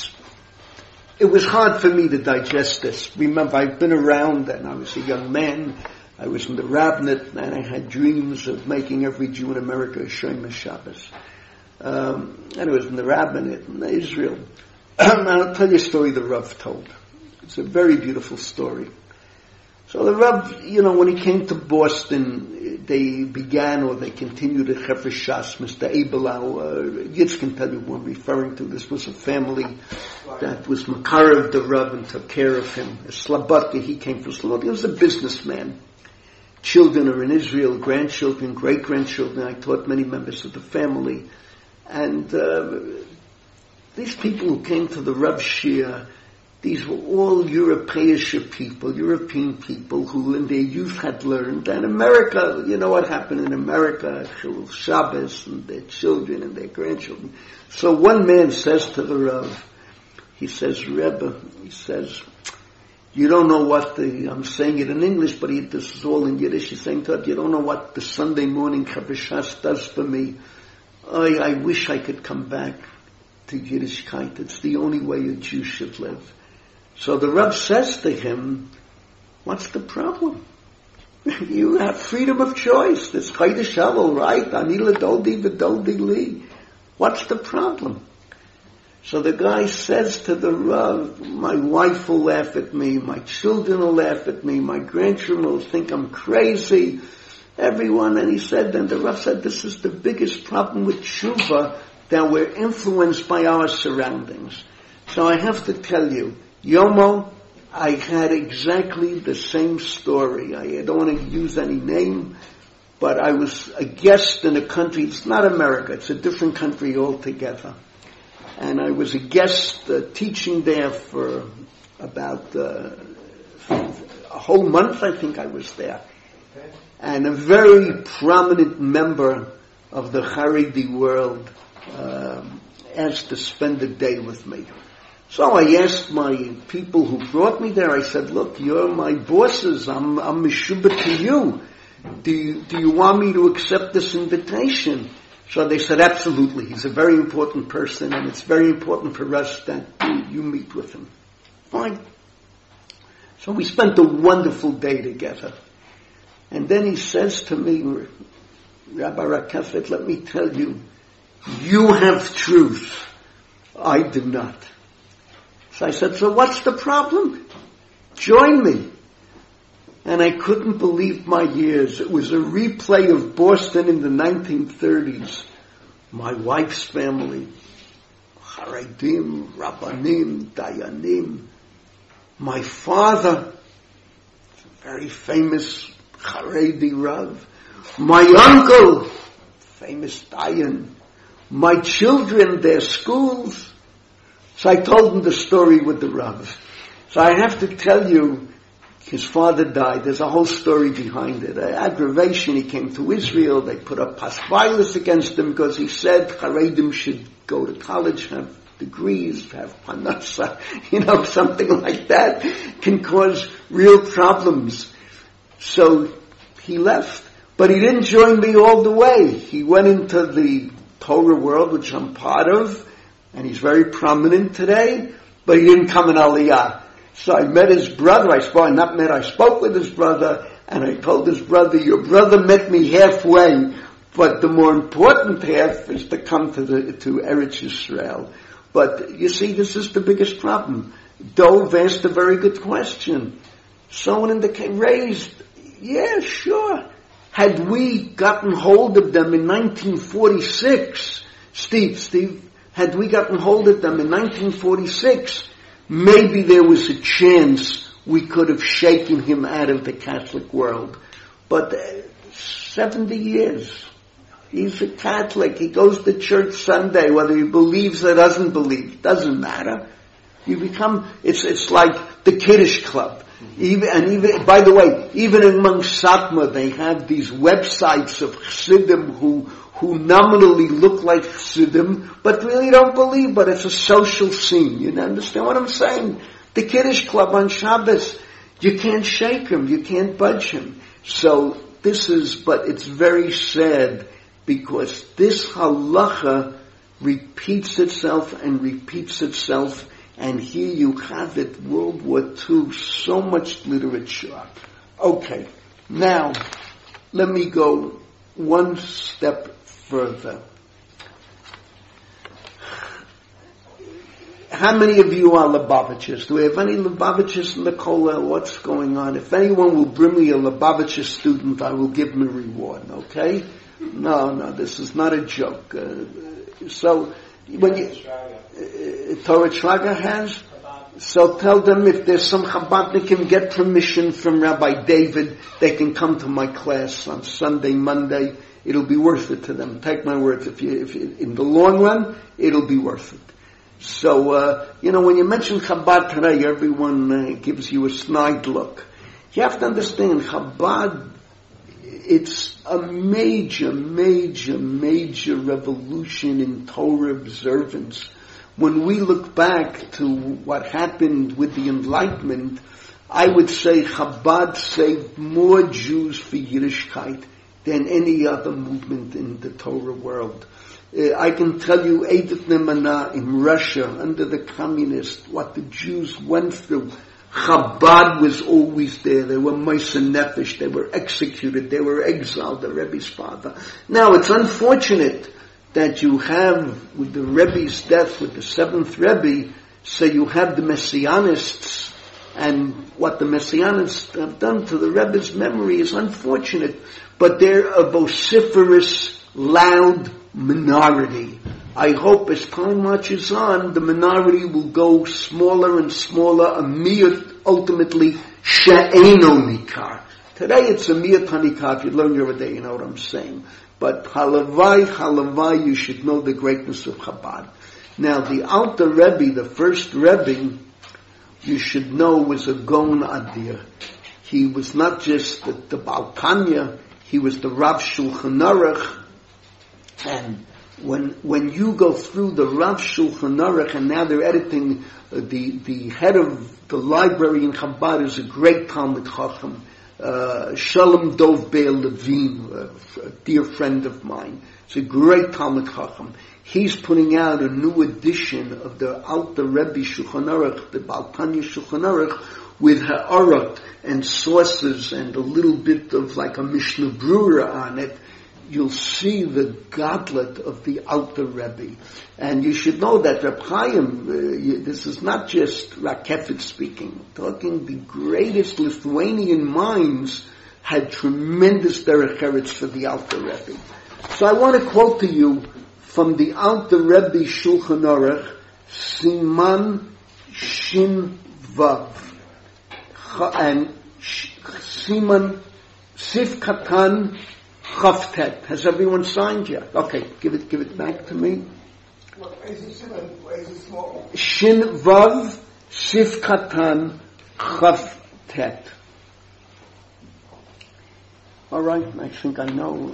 it was hard for me to digest this. Remember, I've been around, and I was a young man. I was in the rabbinate, and I had dreams of making every Jew in America a Shomer Shabbos. And it was in the rabbinate in Israel. I'll tell you a story the Rav told. It's a very beautiful story. So the Rav, when he came to Boston, they continued the Chefesh Shas, Mr. Abelau. Yitz can tell you what I'm referring to. This was a family that was Makarav the Rav and took care of him. A Slobodka, he came from Slobodka. He was a businessman. Children are in Israel, grandchildren, great-grandchildren. I taught many members of the family. And these people who came to the Rav Shir, these were all European people who in their youth had learned. And America, you know what happened in America, Shabbos and their children and their grandchildren. So one man says to the Rav, he says, Rebbe, you don't know what I'm saying it in English, but this is all in Yiddish. He's saying to him, you don't know what the Sunday morning Chefesh Shas does for me. I wish I could come back to Yiddishkeit. It's the only way a Jew should live. So the Rav says to him, what's the problem? You have freedom of choice. It's Chayde Shavel, right? Ani l'doldi v'doldi li. What's the problem? So the guy says to the Rav, my wife will laugh at me, my children will laugh at me, my grandchildren will think I'm crazy, everyone. And he said, and the Rav said, this is the biggest problem with tshuva, that we're influenced by our surroundings. So I have to tell you, Yomo, I had exactly the same story. I don't want to use any name, but I was a guest in a country, it's not America, it's a different country altogether. And I was a guest teaching there for about a whole month, I think I was there. And a very prominent member of the Haredi world asked to spend a day with me. So I asked my people who brought me there, I said, look, you're my bosses, I'm meshubah to you. Do you want me to accept this invitation? So they said, absolutely. He's a very important person, and it's very important for us that you meet with him. Fine. So we spent a wonderful day together. And then he says to me, Rabbi Rakefet, let me tell you, you have truth. I do not. So I said, so what's the problem? Join me. And I couldn't believe my ears. It was a replay of Boston in the 1930s. My wife's family, Haredim, Rabbanim, Dayanim. My father, very famous Haredi Rav. My uncle, famous Dayan. My children, their schools. So I told him the story with the Rav. So I have to tell you, his father died. There's a whole story behind it. Aggravation. He came to Israel. They put up pasvilis against him because he said Haredim should go to college, have degrees, have panasa, something like that can cause real problems. So he left. But he didn't join me all the way. He went into the Torah world, which I'm part of, and he's very prominent today, but he didn't come in Aliyah. So I met his brother, I spoke with his brother, and I told his brother, your brother met me halfway, but the more important half is to come to Eretz Yisrael. But you see, this is the biggest problem. Dove asked a very good question. Someone in the raised, yeah, sure. Had we gotten hold of them in 1946, Steve, had we gotten hold of them in 1946, maybe there was a chance we could have shaken him out of the Catholic world. but 70 years. He's a Catholic. He goes to church Sunday, whether he believes or doesn't believe. Doesn't matter. You become, it's like the Kiddush Club. Even, by the way, even among Satmar, they have these websites of Chassidim who nominally look like Chassidim, but really don't believe, but it's a social scene. You understand what I'm saying? The Kiddush Club on Shabbos, you can't shake him, you can't budge him. So but it's very sad, because this halacha repeats itself, and here you have it, World War II, so much literature. Okay, now, let me go one step further. How many of you are Lubavitchers? Do we have any Lubavitchers in the Kollel? What's going on? If anyone will bring me a Lubavitcher student, I will give him a reward, okay? No, this is not a joke. So, when you, Torah Shraga has, so tell them if there's some Chabadnik can get permission from Rabbi David, they can come to my class on Sunday, Monday. It'll be worth it to them. Take my word. If you, in the long run, it'll be worth it. So, when you mention Chabad today, everyone gives you a snide look. You have to understand, Chabad, it's a major revolution in Torah observance. When we look back to what happened with the Enlightenment, I would say Chabad saved more Jews for Yiddishkeit than any other movement in the Torah world. I can tell you, Edith Nemanah in Russia, under the communists, what the Jews went through. Chabad was always there. They were Moshe Nefesh. They were executed. They were exiled, the Rebbe's father. Now, it's unfortunate that you have, with the Rebbe's death, with the seventh Rebbe, so you have the Messianists, and what the Messianists have done to the Rebbe's memory is unfortunate, but they're a vociferous, loud minority. I hope as time marches on, the minority will go smaller and smaller, a miyut, ultimately, she'eno nikar. Today it's a miyut hanikar. If you learn your day, you know what I'm saying. But halavai, you should know the greatness of Chabad. Now, the Alter Rebbe, the first Rebbe, you should know was a Gaon Adir. He was not just the Baal Tanya, he was the Rav Shulchan Aruch. And when you go through the Rav Shulchan Aruch, and now they're editing, the head of the library in Chabad is a great Talmid Chacham, Shalom Dov Be'er Levine, a dear friend of mine. It's a great Talmid Chacham. He's putting out a new edition of the Alter Rebbe Shulchan Aruch, the Baal Tanya Shulchan Aruch, with ha'arat and sources and a little bit of like a Mishnah Brura on it. You'll see the godlet of the Alter Rebbe. And you should know that Reb Chaim, this is not just Rakefet speaking, talking the greatest Lithuanian minds had tremendous derech eretz for the Alter Rebbe. So I want to quote to you from the Alter Rebbe Shulchan Aruch, Siman Shin Vav, and Siman Sif Katan Chavtet. Has everyone signed yet? Okay, give it back to me.
What is it small?
Shin Vav Sif Katan Chavtet. All right, I think I know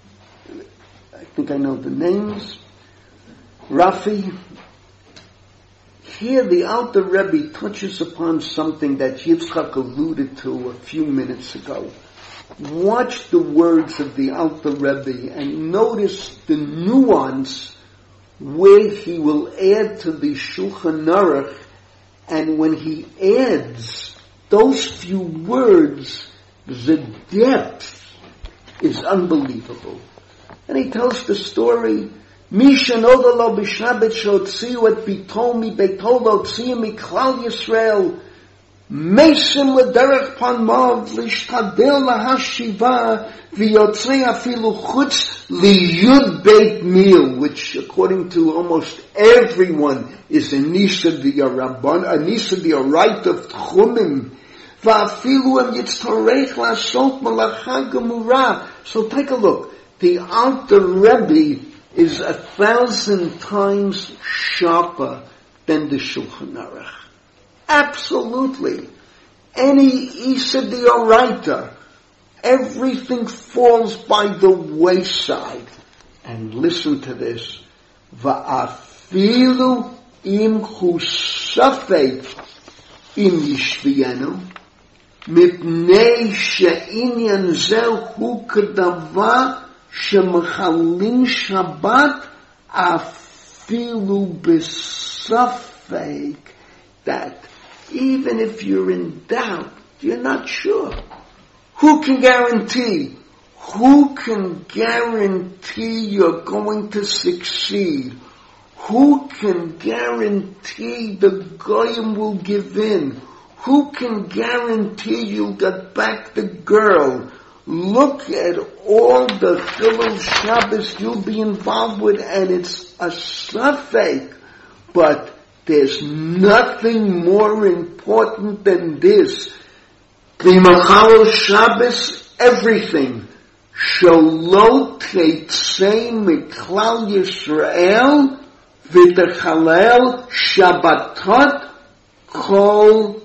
the names. Rafi. Here the Alter Rebbe touches upon something that Yitzchak alluded to a few minutes ago. Watch the words of the Alter Rebbe and notice the nuance where he will add to the Shulchan Aruch, and when he adds those few words, the depth is unbelievable. And he tells the story, Misha Nodalo B'Shabbat Shotziu et Bitomi Beitolo Tziu Miklal Yisrael Mesim L'derech Panmav L'Shtadel L'Hashiva V'yotzei Afilu Chutz L'Yud Beit Mil, which according to almost everyone is a Nisa V'Yarabban, a Nisa V'Yarayt of Tchumim. So take a look. The Alter Rebbe is 1,000 times sharper than the Shulchan Aruch. Absolutely. Any Isa D'Oraita, everything falls by the wayside. And listen to this. Va'afilu im chusafek im yishvienu mipnei she'inyan zeh hu kedavar shemechalin Shabbat afilu besafek, that even if you're in doubt, you're not sure. Who can guarantee? Who can guarantee you're going to succeed? Who can guarantee the Goyim will give in? Who can guarantee you'll get back the girl? Look at all the Chilul Shabbos you'll be involved with, and it's a safek. But there's nothing more important than this. B'machalel Shabbos, everything. Shelo teitzei miklal Yisrael v'techalel Shabbatot kol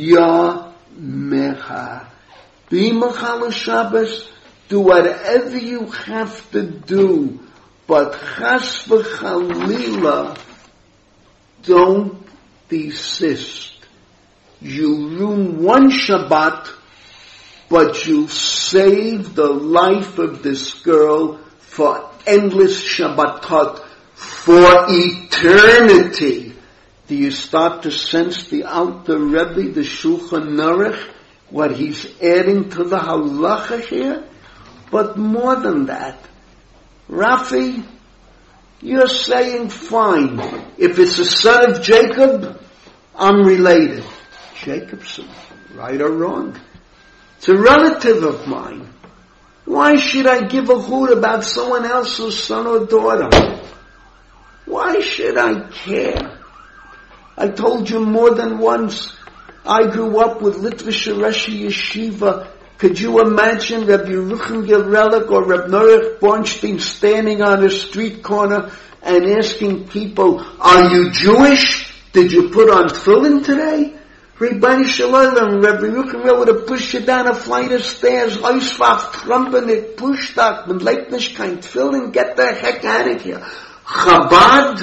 yamecha. B'machalel Shabbos, do whatever you have to do, but chas v'chalila, don't desist. You ruin one Shabbat, but you save the life of this girl for endless Shabbatot, for eternity. Do you start to sense the Alter Rebbe, the Shulchan Aruch, what he's adding to the halacha here? But more than that, Rafi, you're saying fine. If it's a son of Jacob, I'm related. Jacobson, right or wrong? It's a relative of mine. Why should I give a hoot about someone else's son or daughter? Why should I care? I told you more than once, I grew up with Litvish Reshi Yeshiva. Could you imagine Rabbi Yerucham Gerelik or Rabbi Norich Bornstein standing on a street corner and asking people, are you Jewish? Did you put on tefillin today? Rabbi Shalom, Rabbi Yerucham would have pushed you down a flight of stairs, Eisfach, Trumpenik, Pushtak, and Leipnish kein tefillin, get the heck out of here. Chabad,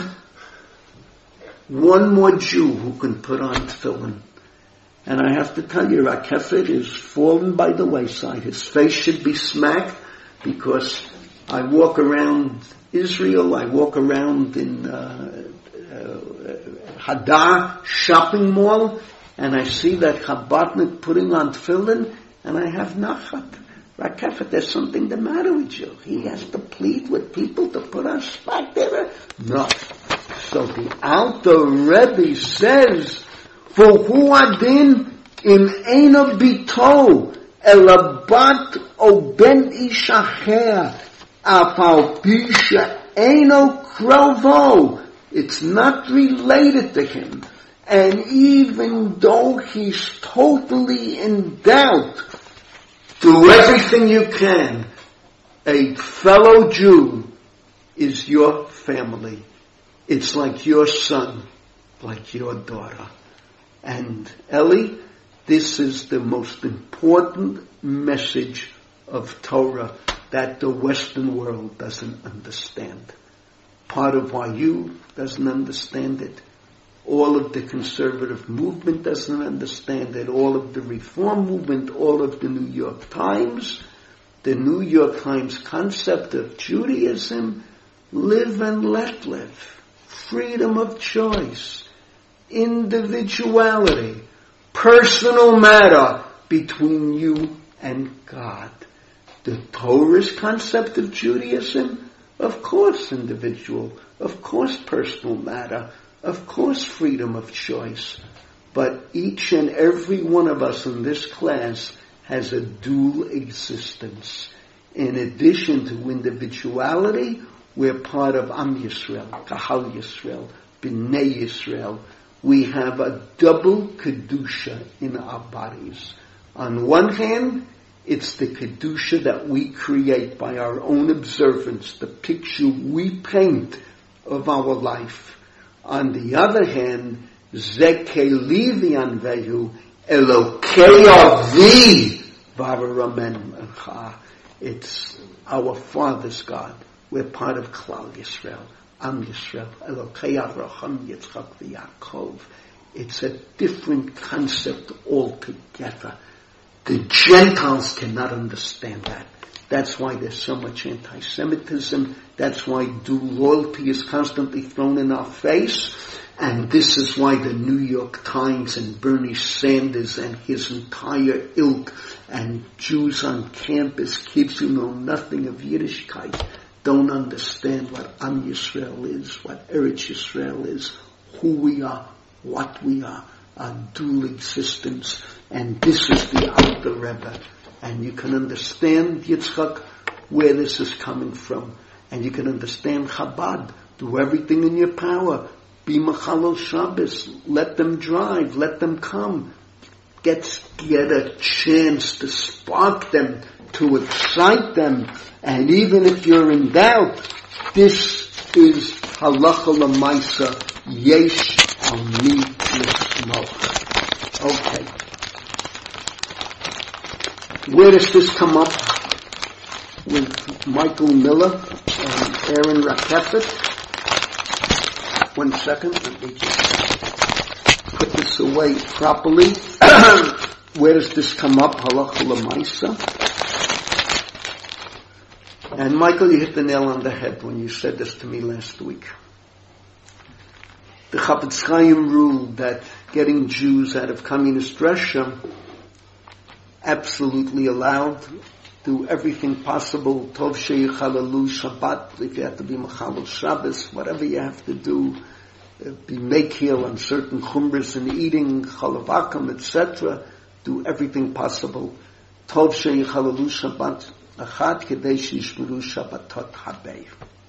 one more Jew who can put on tefillin. And I have to tell you, Rakefet is fallen by the wayside. His face should be smacked, because I walk around Israel, I walk around in Hadar shopping mall, and I see that Chabadnik putting on tefillin, and I have nachat. Rakefet, there's something the matter with you. He has to plead with people to put on spike there. No. So the Alter Rebbe says, for who adin im eino bito elabat o ben ishacher afal pisha eino krovo. It's not related to him. And even though he's totally in doubt, do everything you can. A fellow Jew is your family. It's like your son, like your daughter. And Eli, this is the most important message of Torah that the Western world doesn't understand. Part of YU doesn't understand it. All of the conservative movement doesn't understand it. All of the reform movement, all of the New York Times, the New York Times concept of Judaism, live and let live. Freedom of choice. Individuality. Personal matter between you and God. The Torah's concept of Judaism, of course individual, of course personal matter, of course freedom of choice. But each and every one of us in this class has a dual existence. In addition to individuality, we're part of Am Yisrael, Kahal Yisrael, B'nai Yisrael. We have a double Kedusha in our bodies. On one hand, it's the Kedusha that we create by our own observance, the picture we paint of our life. On the other hand, Ze Keli v'Anvehu Elokei Avi v'Aramen Mecha. It's our Father's God. We're part of Klal Yisrael, Am Yisrael, Elokei Avraham, Yitzchak v'Yaakov. It's a different concept altogether. The Gentiles cannot understand that. That's why there's so much anti-Semitism. That's why dual loyalty is constantly thrown in our face. And this is why the New York Times and Bernie Sanders and his entire ilk and Jews on campus, kids who know nothing of Yiddishkeit, don't understand what Am Yisrael is, what Eretz Yisrael is, who we are, what we are, our dual existence. And this is the Alter Rebbe. And you can understand, Yitzchak, where this is coming from. And you can understand Chabad. Do everything in your power. Be Machalel Shabbos. Let them drive. Let them come. Get a chance to spark them, to excite them. And even if you're in doubt, this is Halacha L'Maisa Yesh Al Mi L'Smoch. Okay. Where does this come up with Michael Miller and Aaron Rakefet? 1 second, let me just put this away properly. Where does this come up? Halacha L'Maisa. And Michael, you hit the nail on the head when you said this to me last week. The Chafetz Chaim ruled that getting Jews out of communist Russia absolutely allowed. Do everything possible. Tov sheyichalalu Shabbat, if you have to be Machalel Shabbos, whatever you have to do. Be mekil on certain chumras and eating, chalavakam, etc. Do everything possible. Tov sheyichalalu Shabbat achat kedei sheyishmeru Shabbatot habei.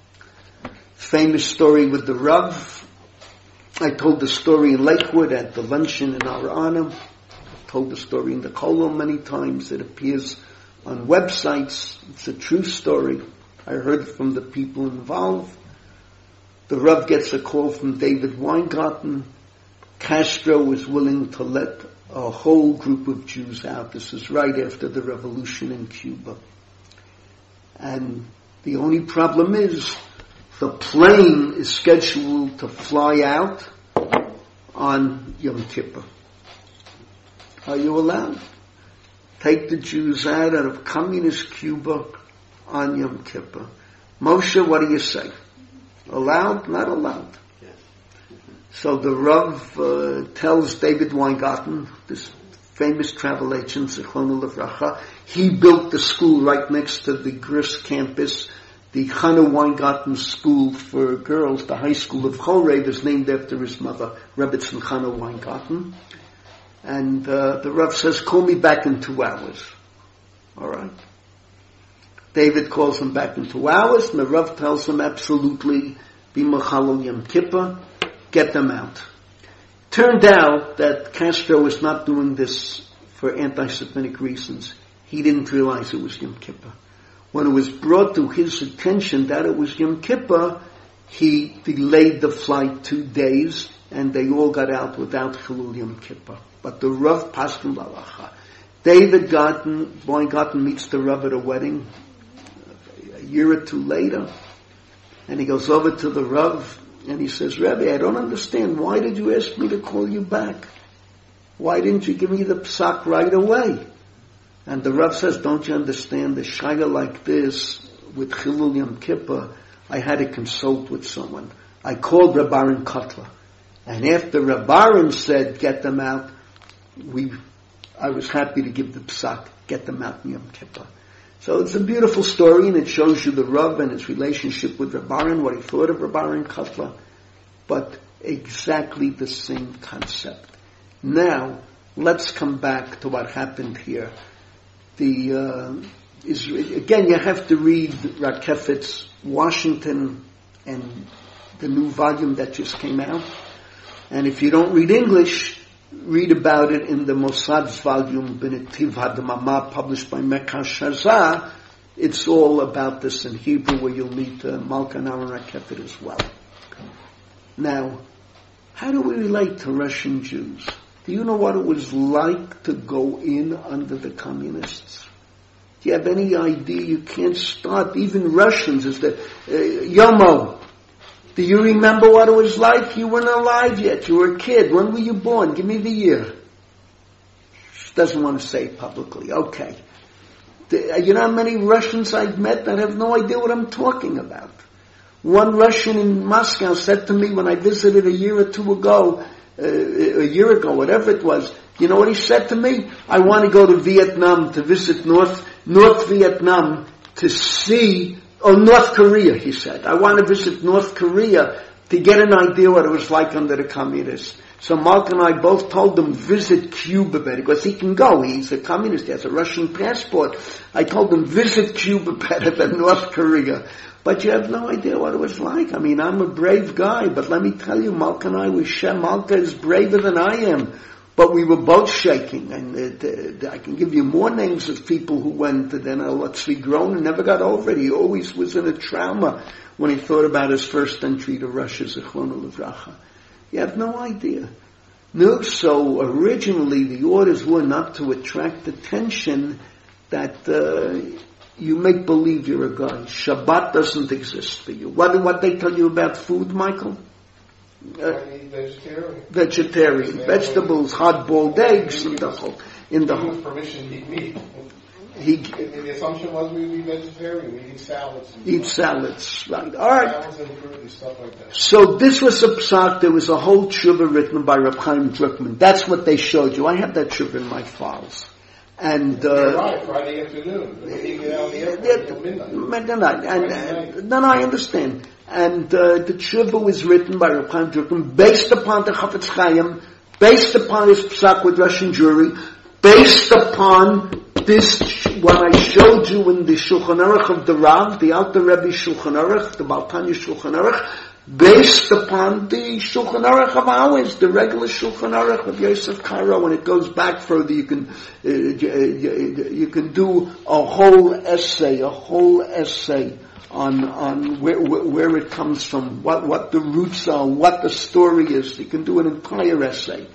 Famous story with the Rav. I told the story in Lakewood at the luncheon in our honor. Told the story in the Kolom many times. It appears on websites. It's a true story. I heard it from the people involved. The Rav gets a call from David Weingarten. Castro was willing to let a whole group of Jews out. This is right after the revolution in Cuba. And the only problem is the plane is scheduled to fly out on Yom Kippur. Are you allowed? Take the Jews out of communist Cuba on Yom Kippur. Moshe, what do you say? Allowed? Not allowed. Yes. So the Rav tells David Weingarten, this famous travel agent, Zichrono Livracha, he built the school right next to the Grist campus. The Chana Weingarten School for Girls, the high school of Chorev, is named after his mother, Rebbetzin Chana Weingarten. And the Rav says, call me back in 2 hours. All right. David calls him back in 2 hours, and the Rav tells him, absolutely, be Machalel Yom Kippur, get them out. Turned out that Castro was not doing this for anti-Semitic reasons. He didn't realize it was Yom Kippur. When it was brought to his attention that it was Yom Kippur, he delayed the flight 2 days, and they all got out without Chilul Yom Kippur. But the Rav Paskin Lalacha. David Weingarten meets the Rav at a wedding a year or 2 later, and he goes over to the Rav, and he says, Rebbe, I don't understand. Why did you ask me to call you back? Why didn't you give me the psak right away? And the Rav says, don't you understand, the shayla like this, with Chilul Yom Kippur, I had to consult with someone. I called Reb Aaron Kotler. And after Reb Aaron said, get them out, I was happy to give the psak, get them out in Yom Kippur. So it's a beautiful story, and it shows you the Rav and his relationship with Reb Aaron, what he thought of Reb Aaron Kotler. But exactly the same concept. Now, let's come back to what happened here. Again, you have to read Rakefet's Washington and the new volume that just came out. And if you don't read English, read about it in the Mossad's volume, B'Netiv HaDamama, published by Mekar Shazah. It's all about this in Hebrew, where you'll meet Malka Aaron Rakefet as well. Now, how do we relate to Russian Jews? Do you know what it was like to go in under the communists? Do you have any idea? You can't start. Even Russians is that Yomo. Do you remember what it was like? You weren't alive yet. You were a kid. When were you born? Give me the year. She doesn't want to say it publicly. Okay. You know how many Russians I've met that have no idea what I'm talking about? One Russian in Moscow said to me when I visited a year or two ago, whatever it was, you know what he said to me? I want to go to Vietnam to visit North Vietnam to see, North Korea, he said. I want to visit North Korea to get an idea what it was like under the communists. So Mark and I both told him, visit Cuba better, because he can go. He's a communist. He has a Russian passport. I told him, visit Cuba better than North Korea. But you have no idea what it was like. I mean, I'm a brave guy, but let me tell you, Malka and I, Malka is braver than I am. But we were both shaking, and I can give you more names of people who went, and then Tzvi Groen and never got over it. He always was in a trauma when he thought about his first entry to Russia, Zichrono Livracha. You have no idea. No, so originally the orders were not to attract attention that you make believe you're a guy. Shabbat doesn't exist for you. What they tell you about food, Michael? Vegetarian. Vegetables, hard-boiled eggs, in the whole.
Permission to eat meat. The assumption was we eat vegetarian. We eat salads.
Eat salads, right. All right.
Salads and fruit and stuff like that.
So this was a psak. There was a whole tshuva written by Reb Chaim Druckman. That's what they showed you. I have that tshuva in my files. And
you're right, Friday afternoon. When you get out of the airport until midnight.
No, I understand. And the tshuva was written by Reb Chaim Druckman based upon the Chafetz Chaim, based upon his psak with Russian Jewry, based upon this, what I showed you in the Shulchan Aruch of the Rav, the Alter Rebbe Shulchan Aruch, the Baal Tanya Shulchan Aruch, based upon the Shulchan Aruch of ours, the regular Shulchan Aruch of Yosef Karo. When it goes back further, you can do a whole essay on where it comes from, what the roots are, what the story is. You can do an entire essay.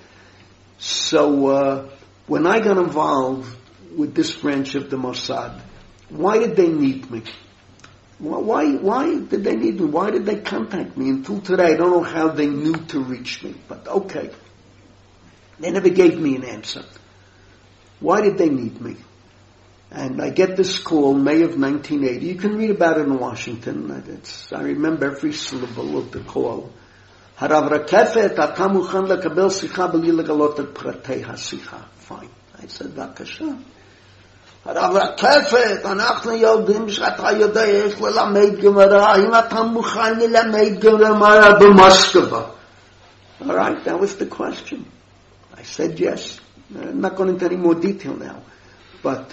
So when I got involved with this branch of the Mossad, why did they need me? Why did they need me? Why did they contact me? Until today, I don't know how they knew to reach me. But okay. They never gave me an answer. Why did they need me? And I get this call, May of 1980. You can read about it in Washington. I remember every syllable of the call. Harav Rakefet, אתה מוכן לקבל שיחה בלי לגלות את פרטי השיחה. Fine. I said, בבקשה. הרב רקפת, אנחנו יודעים שאתה יודע איך ללמד גמרא, האם אתה מוכן ללמד גמרא במוסקבה? All right, that was the question. I said yes. I'm not going into any more detail now. But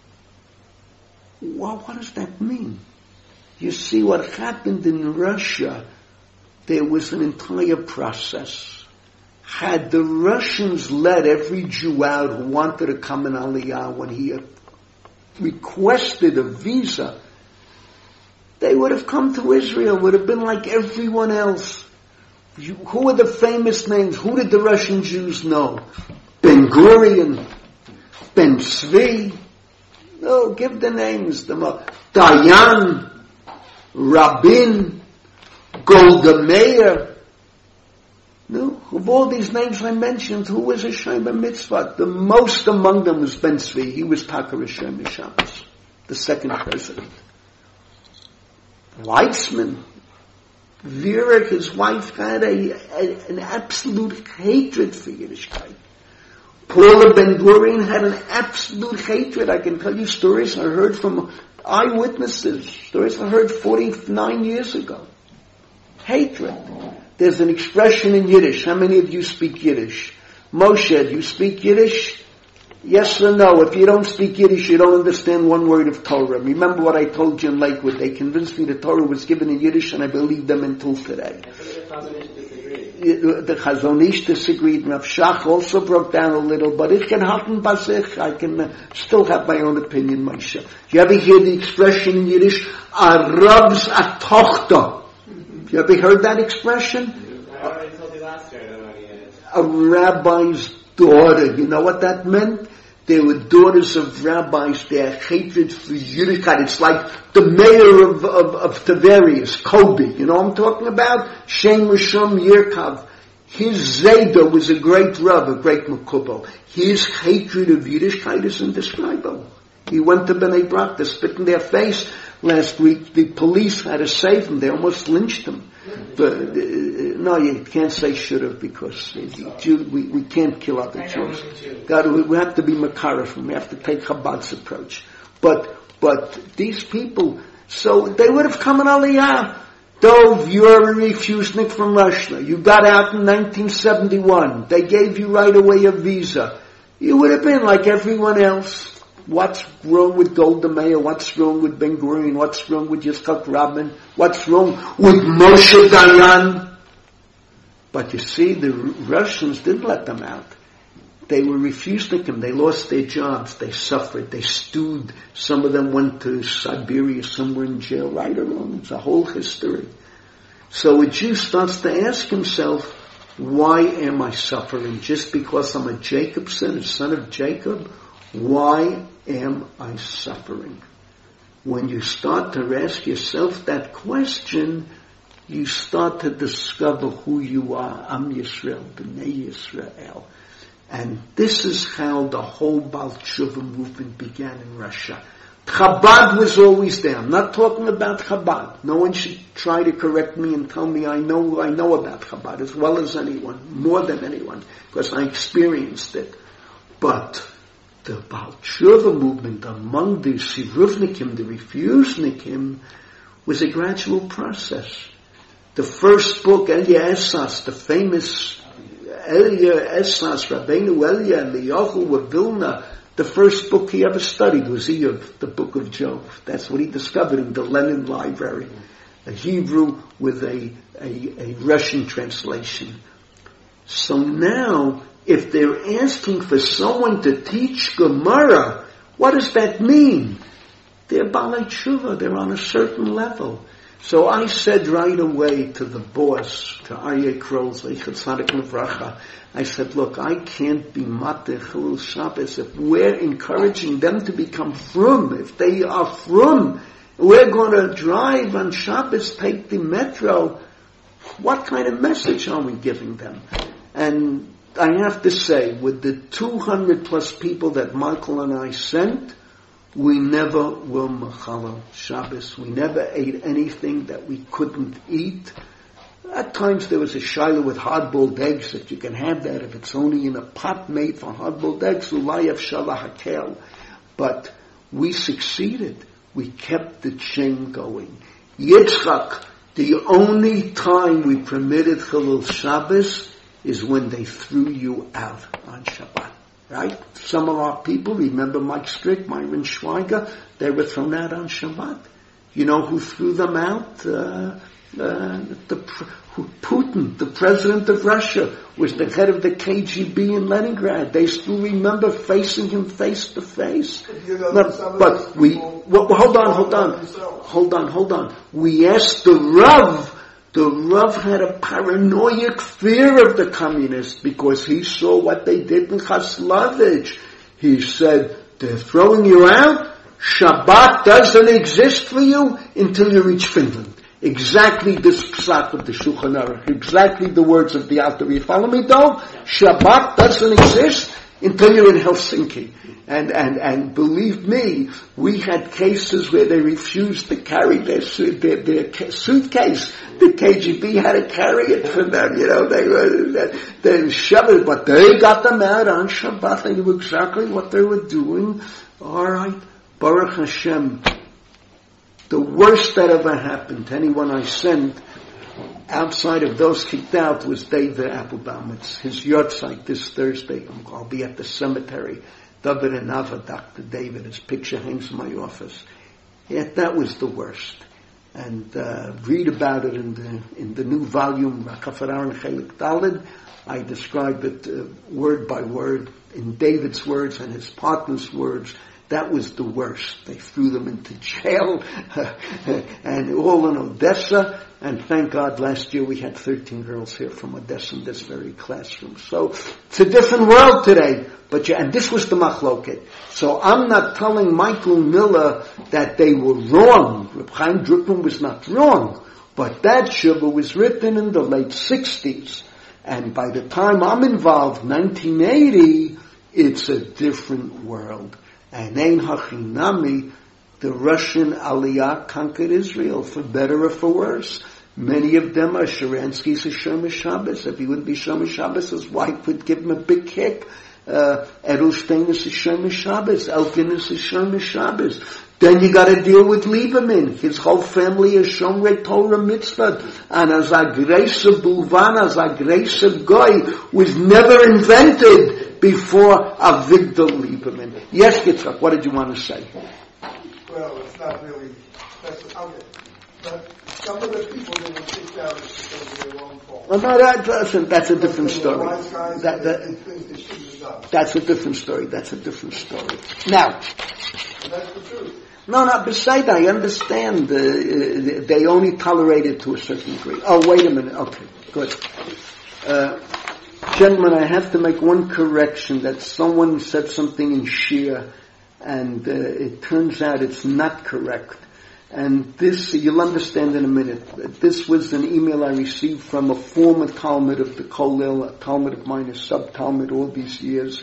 what does that mean? You see, what happened in Russia, there was an entire process. Had the Russians let every Jew out who wanted to come in Aliyah when he requested a visa, they would have come to Israel, would have been like everyone else. Who were the famous names? Who did the Russian Jews know? Ben Gurion, Ben Tzvi. No, give the names. Dayan, Rabin, Golda Meir. No, of all these names I mentioned, who was a Shema Mitzvah? The most among them was Ben Tzvi. He was Takar Hashem Shabbos, the second president. Weizmann, Vera, his wife, had an absolute hatred for Yiddishkeit. Paula Ben Gurion had an absolute hatred. I can tell you stories I heard from eyewitnesses, stories I heard 49 years ago. Hatred. There's an expression in Yiddish. How many of you speak Yiddish? Moshe, do you speak Yiddish? Yes or no? If you don't speak Yiddish, you don't understand one word of Torah. Remember what I told you in Lakewood. They convinced me the Torah was given in Yiddish, and I believe them until today. the Chazon Ish disagreed, Rav Shach also broke down a little, but ich can halten bei sich, I can still have my own opinion, Moshe. You ever hear the expression in Yiddish, a Rav's a Tochter? You ever heard that expression?
I already told you last year, I don't know any Yiddish.
A rabbi's daughter. You know what that meant? They were daughters of rabbis. Their hatred for Yiddishkeit. It's like the mayor of Tiberias, Kobe. You know what I'm talking about? Shem Rishon Yerkav. His Zayda was a great Rav, a great Mekubal. His hatred of Yiddishkeit is indescribable. He went to Bnei Brak, they spit in their face. Last week, the police had to save him. They almost lynched him. But, no, you can't say should have, because we can't kill other Jews. We have to be Makarif, we have to take Chabad's approach. But these people, so they would have come in Aliyah. Dov, you're a refusnik from Russia. You got out in 1971. They gave you right away a visa. You would have been like everyone else. What's wrong with Golda Meir? What's wrong with Ben Gurion? What's wrong with Yitzchak Rabin? What's wrong with Moshe Dayan? But you see, the Russians didn't let them out. They were refusing. They lost their jobs. They suffered. They stewed. Some of them went to Siberia. Some were in jail. Right or wrong. It's a whole history. So a Jew starts to ask himself, why am I suffering? Just because I'm a Jacobson, a son of Jacob? Why am I suffering? When you start to ask yourself that question, you start to discover who you are. Am Yisrael, B'nai Yisrael. And this is how the whole Baal Tshuva movement began in Russia. Chabad was always there. I'm not talking about Chabad. No one should try to correct me and tell me I know about Chabad as well as anyone, more than anyone, because I experienced it. But the Baal Tshuva movement among the Siruvnikim, the refusnikim, was a gradual process. The first book, Elia Esas, the famous Elia Esas, Rabbeinu Elia and Eliyahu of Vilna, the first book he ever studied was the Book of Job. That's what he discovered in the Lenin Library, a Hebrew with a Russian translation. So now, if they're asking for someone to teach Gemara, what does that mean? They're Balei Tshuva, they're on a certain level. So I said right away to the boss, to Aryeh Kroll, Zeichat Tzadik Levracha, I said, look, I can't be Mateh Chilul Shabbos if we're encouraging them to become frum. If they are frum, we're going to drive on Shabbos, take the metro. What kind of message are we giving them? And I have to say, with the 200 plus people that Michael and I sent, we never were Mechalel Shabbos. We never ate anything that we couldn't eat. At times there was a shiloh with hard-boiled eggs that you can have that if it's only in a pot made for hard-boiled eggs. Ulayev shalah hakel. But we succeeded. We kept the chain going. Yitzchak, the only time we permitted Chilul Shabbos is when they threw you out on Shabbat. Right? Some of our people, remember Mike Strick, Myron Schweiger, they were thrown out on Shabbat. You know who threw them out? Putin, the president of Russia, was the head of the KGB in Leningrad. They still remember facing him face to face. But we, hold on. We asked the Rav. The Rav had a paranoid fear of the communists because he saw what they did in Chaslavich. He said, they're throwing you out. Shabbat doesn't exist for you until you reach Finland. Exactly this psak of the Shulchan Aruch. Exactly the words of the Alter. You follow me though? Shabbat doesn't exist until you're in Helsinki. And believe me, we had cases where they refused to carry their suitcase. The KGB had to carry it for them, you know, they shoved it, but they got them out on Shabbat. They knew exactly what they were doing. Alright, Baruch Hashem. The worst that ever happened to anyone I sent outside of those kicked out was David Applebaum. It's his yahrzeit this Thursday. I'll be at the cemetery. David and Ava, Dr. David, his picture hangs in my office. Yet that was the worst. and read about it in the new volume, Chafar Aaron Chelik Daled. I describe it word by word in David's words and his partner's words. That was the worst. They threw them into jail, and all in Odessa. And thank God last year we had 13 girls here from Odessa in this very classroom. So it's a different world today. And this was the machloket. So I'm not telling Michael Miller that they were wrong. Reb Chaim Drukman was not wrong. But that shuvah was written in the late 60s. And by the time I'm involved, 1980, it's a different world. And Ein Hachinami, the Russian Aliyah conquered Israel, for better or for worse. Many of them are Sharansky's Shomer Shabbos. If he wouldn't be Shomer Shabbos, his wife would give him a big kick. Edelstein is Shomer Shabbos. Elkin is Shomer Shabbos. Then you got to deal with Lieberman. His whole family is Shomrei Torah Mitzvah. And as a grace of Bulvan, as a grace of Goy, was never invented before Avigdor Lieberman. Yes, Yitzchak, what did you want to say?
Well, it's not really, okay. But some of the people that were kicked out is because of their own fault.
Well, no, that's a different story. That's a different story. That's a different story. Now,
and that's the truth.
No, beside I understand they only tolerate it to a certain degree. Oh, wait a minute. Okay, good. Gentlemen, I have to make one correction that someone said something in Shia, and it turns out it's not correct. And this, you'll understand in a minute. This was an email I received from a former Talmud of the Kollel, a Talmud of mine, a sub-Talmud all these years,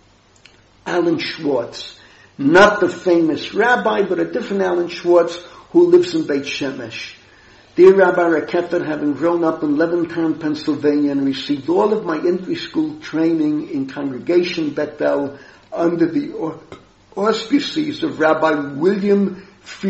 Alan Schwartz. Not the famous rabbi, but a different Alan Schwartz who lives in Beit Shemesh. Dear Rabbi Rakefer, having grown up in Levittown, Pennsylvania, and received all of my entry school training in Congregation Bethel under the auspices of Rabbi William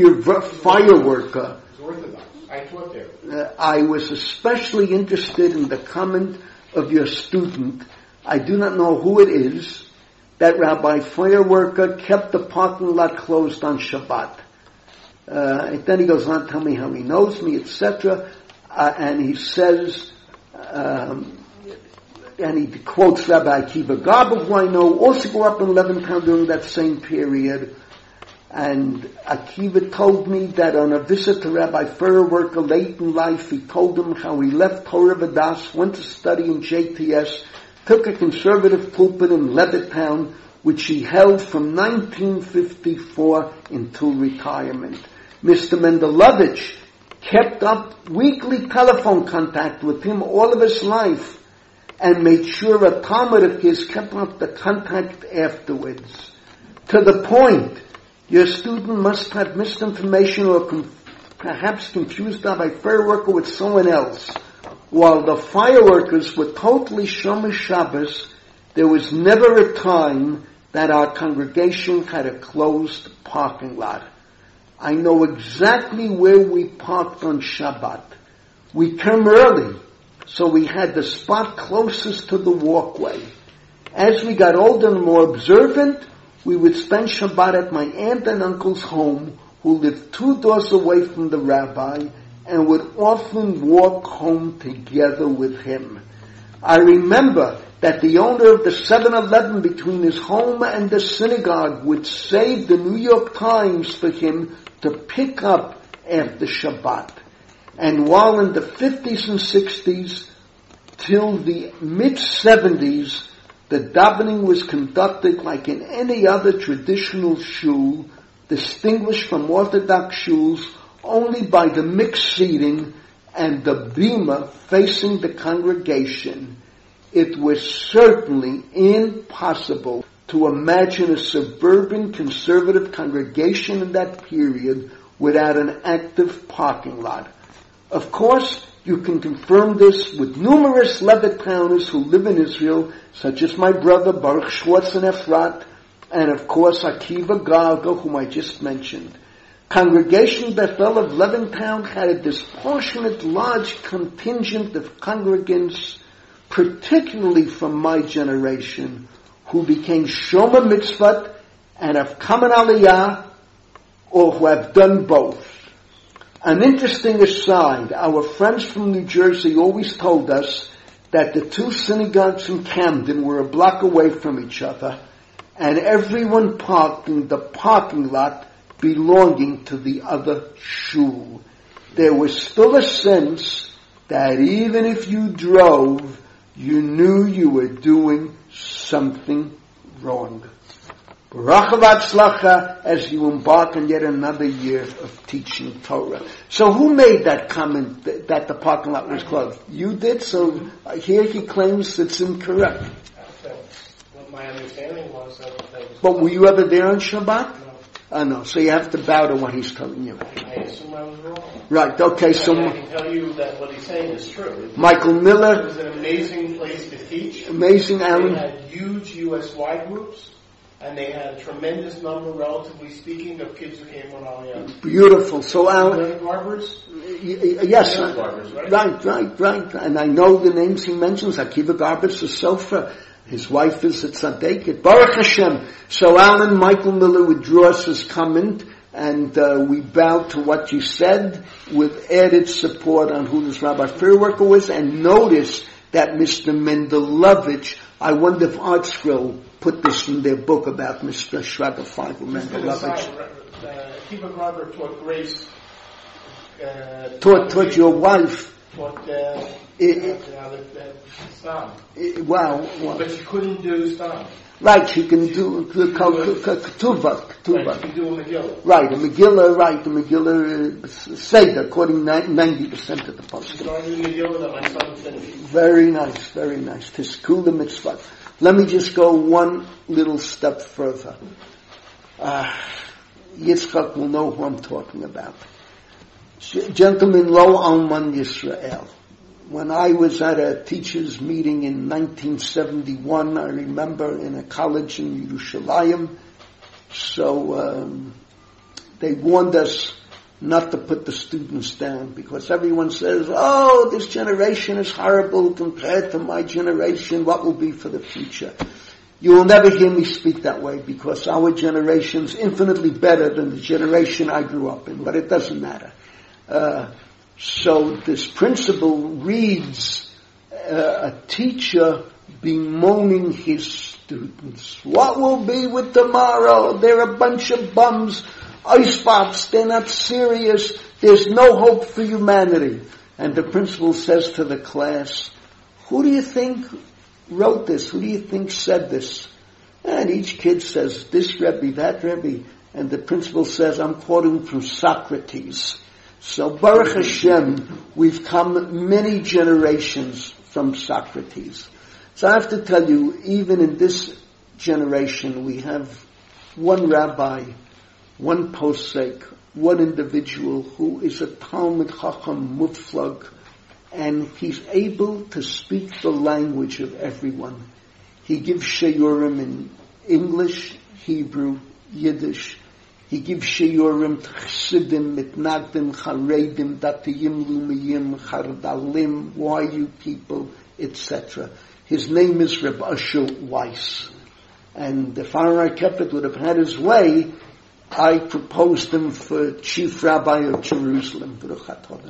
Fireworker,
I taught there.
I was especially interested in the comment of your student. I do not know who it is. That Rabbi Fireworker kept the parking lot closed on Shabbat. And then he goes on to tell me how he knows me, etc. And he says, and he quotes Rabbi Akiva Garber, who I know, also grew up in Levittown during that same period. And Akiva told me that on a visit to Rabbi Fireworker late in life, he told him how he left Torah V'das, went to study in JTS, took a conservative pulpit in Levittown, which he held from 1954 until retirement. Mr. Mendelovich kept up weekly telephone contact with him all of his life and made sure a Talmud of his kept up the contact afterwards. To the point, your student must have misinformation or perhaps confused Rabbi Fireworker with someone else. While the Fireworkers were totally Shomer Shabbos, there was never a time that our congregation had a closed parking lot. I know exactly where we parked on Shabbat. We came early, so we had the spot closest to the walkway. As we got older and more observant, we would spend Shabbat at my aunt and uncle's home, who lived 2 doors away from the rabbi, and would often walk home together with him. I remember that the owner of the 7-Eleven between his home and the synagogue would save the New York Times for him to pick up after Shabbat. And while in the 50s and 60s, till the mid-70s, the davening was conducted like in any other traditional shul, distinguished from Orthodox shuls only by the mixed seating and the bima facing the congregation. It was certainly impossible to imagine a suburban conservative congregation in that period without an active parking lot. Of course, you can confirm this with numerous Levittowners who live in Israel, such as my brother Baruch Schwartz in Efrat, and of course Akiva Garber, whom I just mentioned. Congregation Bethel of Levittown had a disproportionate large contingent of congregants, particularly from my generation, who became Shomer Mitzvot and have come in Aliyah, or who have done both. An interesting aside, our friends from New Jersey always told us that the two synagogues in Camden were a block away from each other, and everyone parked in the parking lot belonging to the other shul. There was still a sense that even if you drove, you knew you were doing something wrong. Baruch v'atzlacha as you embark on yet another year of teaching Torah. So who made that comment that the parking lot was closed? You did, so here he claims it's incorrect.
What my understanding was that
But were you ever there on Shabbat? No. So you have to bow to what he's telling you.
I assume I was wrong.
Right, okay, so
I can tell you that what he's saying is true.
Michael
It
Miller,
was an amazing place to teach.
amazing
They
Alan.
had huge U.S.Y. groups, and they had a tremendous number, relatively speaking, of kids who came on Aliyah.
Beautiful. So Alan,
Leonard Barbers?
yes,
Leonard Barbers, right?
right. And I know the names he mentions, Akiva Garbus, the Sofer. His wife is at Tzaddik, Baruch Hashem. So Alan Michael Miller withdraws his comment, and we bow to what you said with added support on who this Rabbi Fairworker was. And notice that Mr. Mendelovich, I wonder if ArtScroll put this in their book about Mr. Shraga Feigl Mendelovich.
Akiva Garber taught Grace.
Taught your wife.
Taught Stam.
Wow.
But she couldn't do Stam.
Right, she can do Ketuvah.
Right, she can do a Megillah.
Right, a Megillah Seder, according to 90% of the poskim.
Started a Megillah that my son finished.
Very nice. Tiskula mitzvah. Let me just go one little step further. Yitzchak will know who I'm talking about. Gentleman Lo Alman Yisrael. When I was at a teachers' meeting in 1971, I remember in a college in Yerushalayim, so they warned us not to put the students down, because everyone says, oh, this generation is horrible compared to my generation, what will be for the future? You will never hear me speak that way, because our generation is infinitely better than the generation I grew up in, but it doesn't matter. So this principle reads a teacher bemoaning his students. What will be with tomorrow? They're a bunch of bums, icebox, they're not serious, there's no hope for humanity. And the principal says to the class, who do you think wrote this? Who do you think said this? And each kid says, this Rebbe, that Rebbe. And the principal says, I'm quoting from Socrates. So Baruch Hashem, we've come many generations from Socrates. So I have to tell you, even in this generation, we have one rabbi, one posek, one individual who is a Talmud Chacham Muflag, and he's able to speak the language of everyone. He gives shiurim in English, Hebrew, Yiddish. He gives shiurim to Chassidim, Mitnagdim, Charedim, Datiyim, Lumiyim, Chardalim, why you people, etc. His name is Reb Usher Weiss. And if Aaron Kepet would have had his way, I proposed him for Chief Rabbi of Jerusalem.
But that would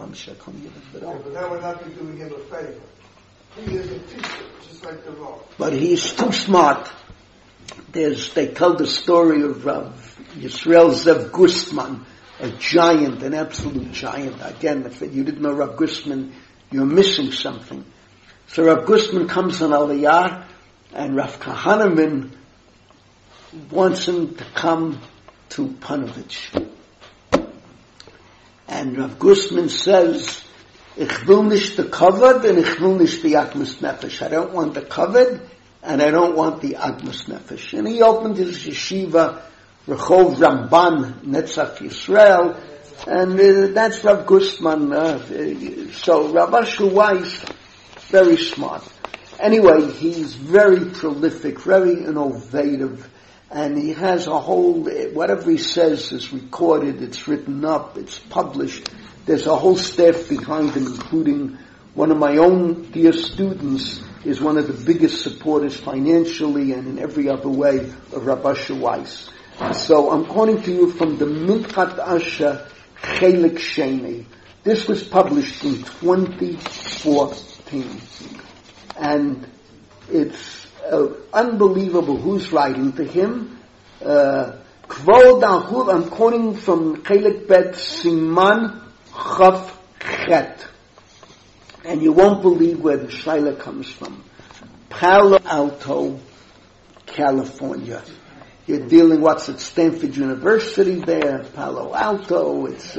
not be doing him a favor. He is a teacher, just like the Rav.
But he's too smart. They tell the story of Yisrael Zev Gustman, a giant, an absolute giant. Again, if you didn't know Rav Gustman, you're missing something. So Rav Gustman comes on Aliyah, and Rav Kahaneman wants him to come to Panovich. And Rav Gustman says, Ich will nicht the covered, and ich will nicht the Agmas Nefesh. I don't want the covered, and I don't want the Agmas Nefesh. And he opened his yeshiva, Rehov Ramban, Netzach Yisrael, and that's Rav Gustman. So Rav Usher Weiss, very smart. Anyway, he's very prolific, very innovative, and he has a whole, whatever he says is recorded, it's written up, it's published. There's a whole staff behind him, including one of my own dear students is one of the biggest supporters financially and in every other way of Rav Usher Weiss. So I'm quoting to you from the Minchat Asher Chelik Sheni. This was published in 2014. And it's unbelievable who's writing to him. Kvod Ahur, I'm quoting from Chelik Bet Siman Chav Chet. And you won't believe where the shaila comes from. Palo Alto, California. You're dealing what's at Stanford University there, Palo Alto. It's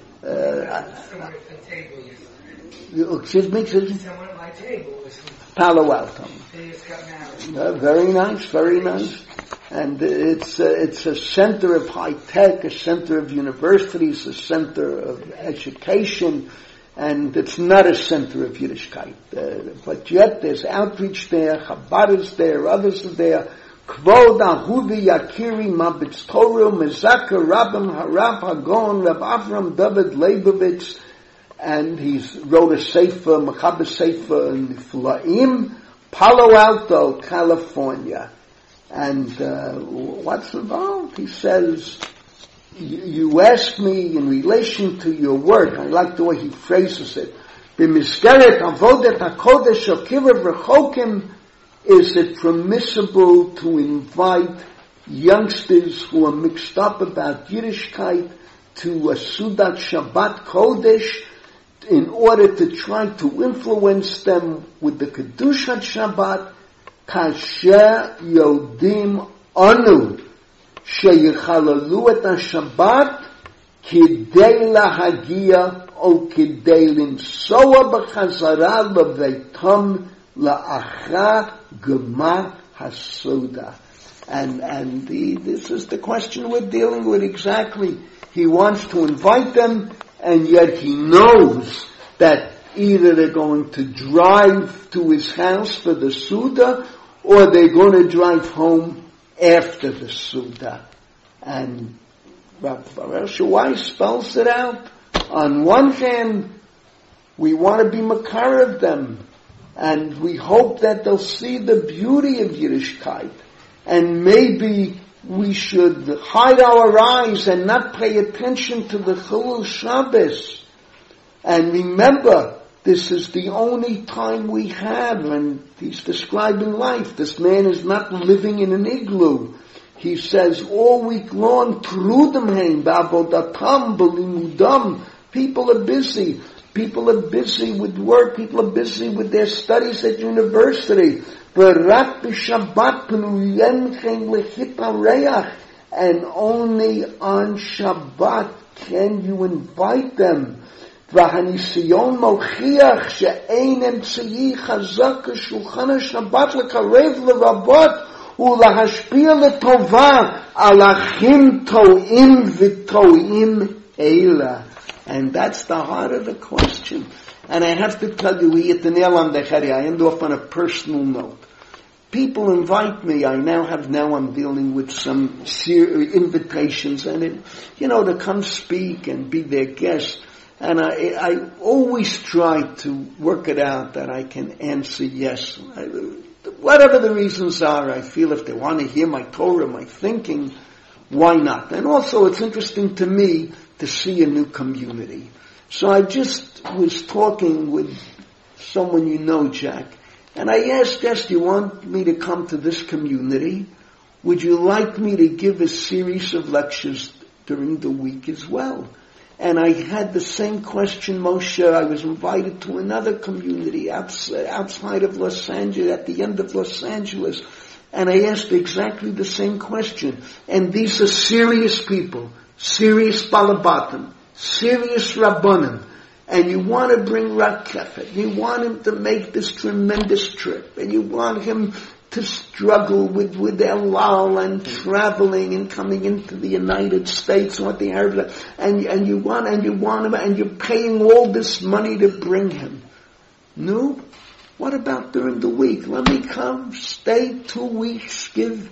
excuse me.
Someone at my table was from
Palo Alto.
They just got married.
Very nice, very nice. And it's a center of high tech, a center of universities, a center of education, and it's not a center of Yiddishkeit. But yet there's outreach there, Chabad is there, others are there. Kvod Ahudi Yakiri Mabitz Torah Mezaka Rabim Harav Hagon Rab Avram David Leibovitz, and he's wrote a sefer, Machaber Sefer in Niflaim, Palo Alto, California. And what's involved? He says, you ask me in relation to your work, I like the way he phrases it, B'miskeret avodat hakodesh of kivav rechokim, is it permissible to invite youngsters who are mixed up about Yiddishkeit to a Sudat Shabbat Kodesh in order to try to influence them with the Kedushat Shabbat? Kasher yodim anu sheyichalalu et ha-Shabbat kidei lahagia o kidei linsoa b'chazara leveitam la'acha gema hasuda. And this is the question we're dealing with exactly. He wants to invite them, and yet he knows that either they're going to drive to his house for the Suda, or they're going to drive home after the Suda. And Rabbi Baruch Shawai spells it out. On one hand, we want to be makar of them, and we hope that they'll see the beauty of Yiddishkeit. And maybe we should hide our eyes and not pay attention to the Chilul Shabbos. And remember, this is the only time we have, and he's describing life. This man is not living in an igloo. He says all week long, Trudimheim, Ba'avodatam, B'limudam. People are busy. People are busy with work. People are busy with their studies at university. B'rak b'Shabbat p'nuyem chen lechit hareach. And only on Shabbat can you invite them. והניסיון מוכיח שאין אמצעי חזק כשולחן השבת לקרב לרבות ולהשפיע לטובה על אחים טועים וטועים אלה. And that's the heart of the question. And I have to tell you, we hit the nail on the head. I end off on a personal note. People invite me. I'm dealing with some invitations, and to come speak and be their guest. And I always try to work it out that I can answer yes. Whatever the reasons are, I feel if they want to hear my Torah, my thinking, why not? And also it's interesting to me to see a new community. So I just was talking with someone you know, Jack, and I asked, yes, you want me to come to this community? Would you like me to give a series of lectures during the week as well? And I had the same question, Moshe. I was invited to another community outside of Los Angeles, at the end of Los Angeles. And I asked exactly the same question. And these are serious people, serious balabatim, serious rabbanim. And you want to bring Rakefet. You want him to make this tremendous trip. And you want him to struggle with Elul and traveling and coming into the United States and what they have, and you want him, and you're paying all this money to bring him. No? What about during the week? Let me come, stay 2 weeks, give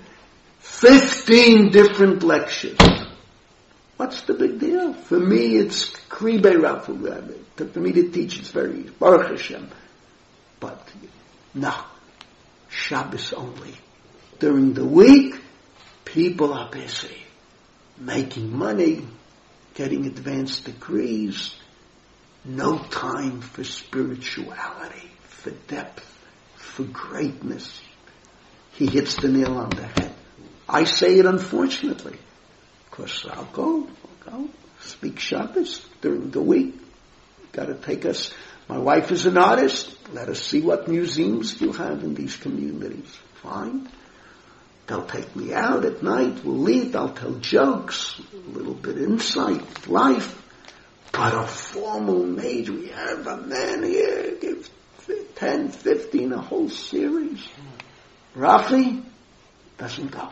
15 different lectures. What's the big deal? For me, it's Kribe Rafu. For me to teach, it's very easy. Baruch Hashem. But, no. Shabbos only. During the week, people are busy making money, getting advanced degrees, no time for spirituality, for depth, for greatness. He hits the nail on the head. I say it unfortunately, because I'll go speak Shabbos during the week. Got to take us. My wife is an artist. Let us see what museums you have in these communities. Fine. They'll take me out at night. We'll eat. I'll tell jokes. A little bit of insight, life. But a formal major, we have a man here, give 10, 15, a whole series. Rafi doesn't go.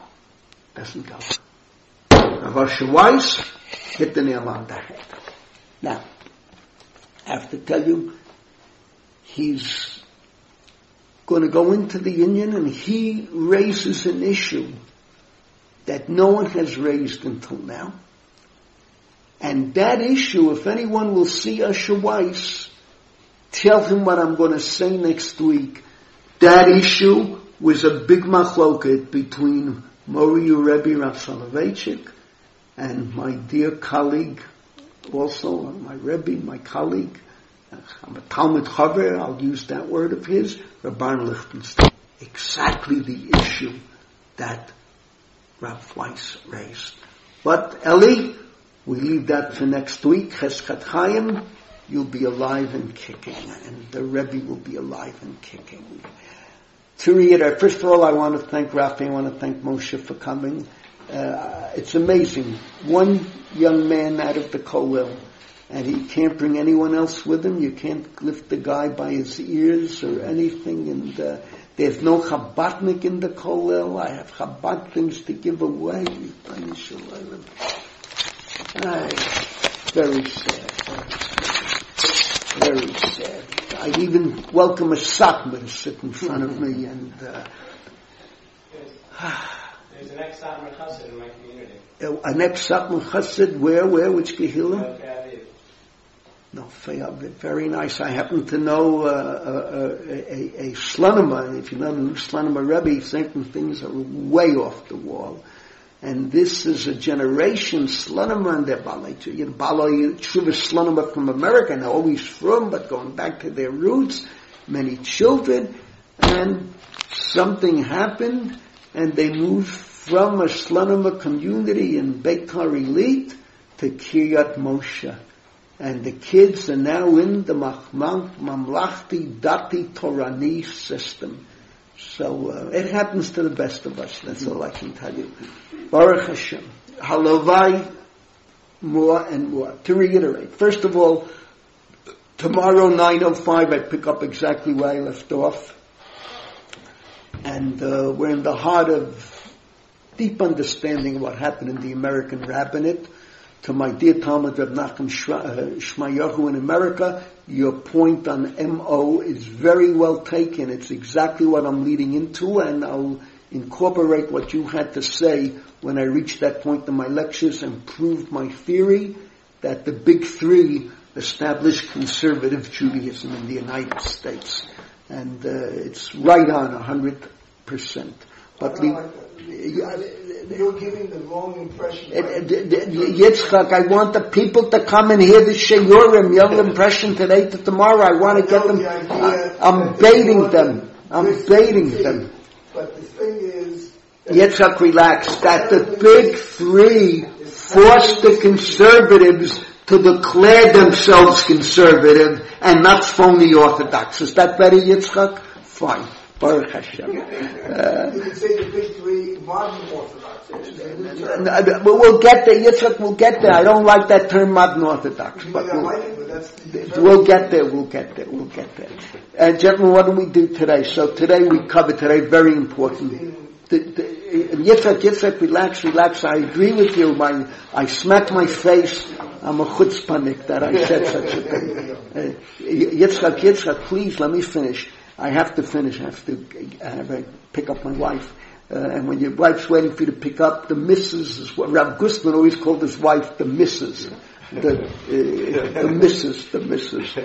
Rav Asher Weiss hit the nail on the head. Now, I have to tell you, he's going to go into the union and he raises an issue that no one has raised until now. And that issue, if anyone will see Asher Weiss, tell him what I'm going to say next week. That issue was a big machloket between Mori Rebbe Rav Soloveitchik and my dear colleague, also my Rebbe, my colleague, I'm a Talmud Chaver, I'll use that word of his, Rabban Lichtenstein. Exactly the issue that Rav Weiss raised. But Eli, we leave that for next week. Cheskat Chaim, you'll be alive and kicking, and the Rebbe will be alive and kicking. To reiterate, first of all, I want to thank Rafi, I want to thank Moshe for coming. It's amazing. One young man out of the kollel, and he can't bring anyone else with him. You can't lift the guy by his ears or anything. And there's no Chabadnik in the kollel. I have Chabad things to give away. Very sad. Very sad. I even welcome a Satmar to sit in front of me. And
there's an ex-Satmar Chassid in my community.
An ex-Satmar Chassid, where, which Kehillah? No, very nice. I happen to know a Slonimer. If you know the Slonimer Rebbe, certain things are way off the wall. And this is a generation Slonimer and their Balai. Balai Shuvah Slonimer from America, and always from, but going back to their roots, many children, and something happened, and they moved from a Slonimer community in Beitar Elite to Kiryat Moshe. And the kids are now in the Mamlachti Dati Torani system. So it happens to the best of us. That's all I can tell you. Baruch Hashem. Halavai, more and more. To reiterate, first of all, tomorrow 9:05 I pick up exactly where I left off. And we're in the heart of deep understanding of what happened in the American rabbinate. To my dear Talmud Reb Nachum Shmayahu in America, your point on MO is very well taken. It's exactly what I'm leading into, and I'll incorporate what you had to say when I reach that point in my lectures and prove my theory that the big three established conservative Judaism in the United States. And it's right on 100%. But
you're giving the wrong impression.
Yitzchak, I want the people to come and hear the Sheyurim, your impression today to tomorrow. I want to get them. I'm baiting them.
But the thing is,
Yitzchak, relax. That the big three forced the conservatives to declare themselves conservative and not phony Orthodox. Is that better, Yitzchak? Fine. Baruch Hashem.
You can say the big three modern Orthodox.
We'll get there, Yitzchak, we'll get there. I don't like that term modern Orthodox. But we'll get there. Gentlemen, what do we do today? So today we cover very important. Yitzchak, relax. I agree with you. I smack my face. I'm a chutzpahnik that I said such a thing. Yitzchak, please let me finish. I have to finish. I have to pick up my wife. And when your wife's waiting for you to pick up, the missus is what Rav Gustman always called his wife the missus. The missus.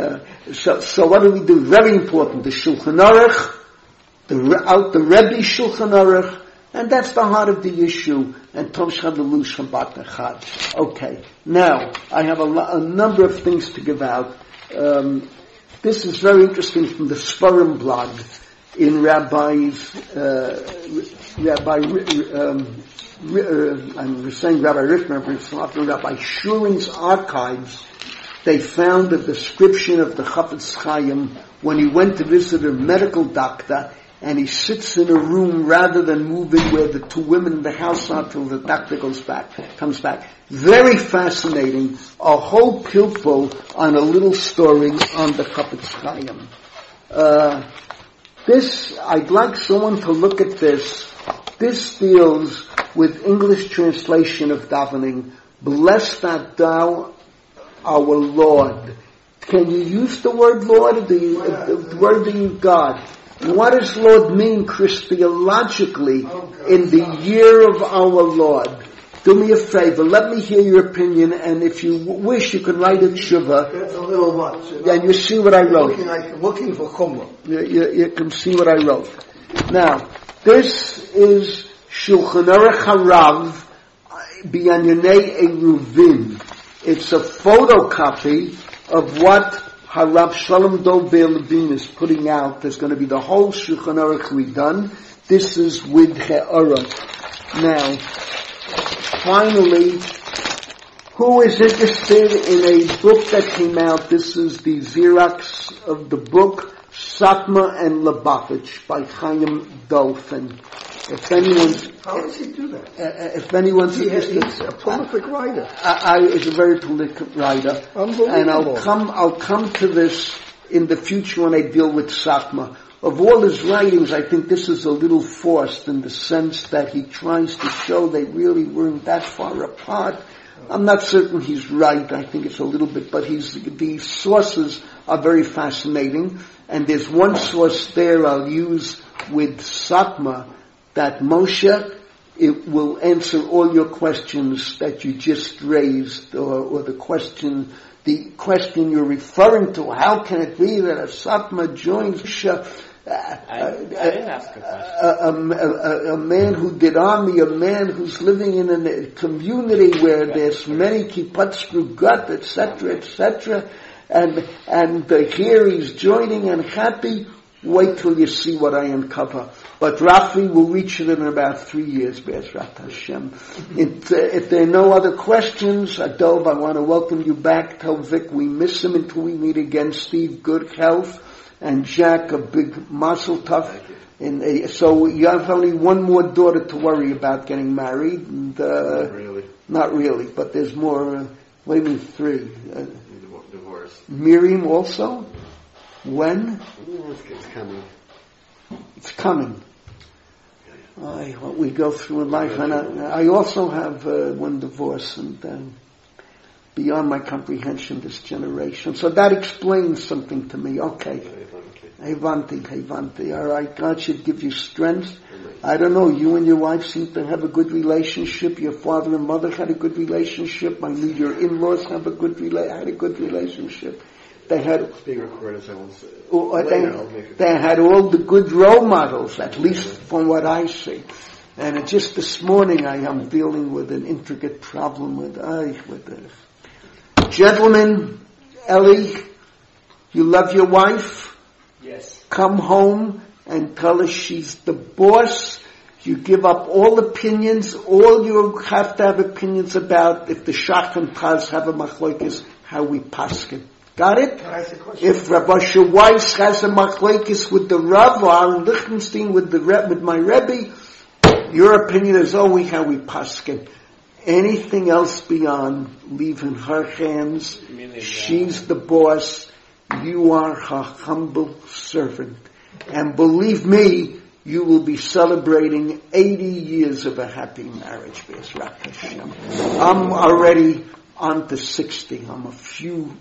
So what do we do? Very important. The Shulchan Aruch, the Rebbe Shulchan Aruch, And that's the heart of the issue. And Tov Shadalu Shabbat Echad. Okay. Now, I have a number of things to give out. This is very interesting from the Sfarim blog in I'm saying Rabbi Richner, but it's not Rabbi Shurin's archives. They found a description of the Chafetz Chaim when he went to visit a medical doctor, and he sits in a room rather than moving where the two women in the house are till the doctor comes back. Very fascinating. A whole pilpul on a little story on the Chafetz Chaim. I'd like someone to look at this. This deals with English translation of davening. Bless that thou, our Lord. Can you use the word Lord, the word being God? What does Lord mean, Chris, theologically in the year of our Lord? Do me a favor, let me hear your opinion, and if you wish, you can write a tshuva.
That's a little much.
And you see what I wrote.
Looking for chumrah.
You can see what I wrote. Now, this is Shulchan Aruch Harav B'Yanyanei Eruvin. It's a photocopy of what Harav Shalom Dov Be'er Levin is putting out. There's going to be the whole Shulchan Aruch redone. This is with Che'orah. Now, finally, who is interested in a book that came out? This is the Xerox of the book, Satmar and Lubavitch by Chaim Dolphin. If anyone's...
How does he do that?
If anyone's interested...
He's a prolific writer.
He's a very prolific writer. And I'll come to this in the future when I deal with Satmar. Of all his writings, I think this is a little forced in the sense that he tries to show they really weren't that far apart. I'm not certain he's right. I think it's a little bit, but the sources are very fascinating. And there's one source there I'll use with Satmar, that Moshe, it will answer all your questions that you just raised, or the question you're referring to. How can it be that a Satmar joins
I didn't ask a question.
A man who did army, a man who's living in a community where there's many kippot strugat, etc., and here he's joining and happy. Wait till you see what I uncover. But Rafi will reach it in about 3 years, Be'ezrat Hashem. If there are no other questions, Adolf, I want to welcome you back. Tell Vic we miss him until we meet again. Steve, good health. And Jack, a big mazel tov. So you have only one more daughter to worry about getting married. And, Not really, but there's more. What do you mean 3?
Divorce.
Miriam also? When?
It's coming.
It's coming. What we go through in life. And I also have one divorce, and beyond my comprehension, this generation. So that explains something to me. Okay. Hevanti. All right. God should give you strength. I don't know. You and your wife seem to have a good relationship. Your father and mother had a good relationship. I knew your in-laws had a good relationship. They had
being recorded,
they had all the good role models, at least from what I see. And just this morning, I am dealing with an intricate problem with this. Gentlemen, Ellie, you love your wife?
Yes.
Come home and tell her she's the boss. You give up all opinions. All you have to have opinions about if the Shach and Taz have a machlokes, how we paskin. Got it?
Can I ask a question?
If Rabbi Weiss has a machlokes with the Rav, or Aaron Lichtenstein with my Rebbe, your opinion is always how we paskin. Anything else beyond, leave in her hands. She's the boss. You are her humble servant. And believe me, you will be celebrating 80 years of a happy marriage. I'm already on to 60. I'm a few,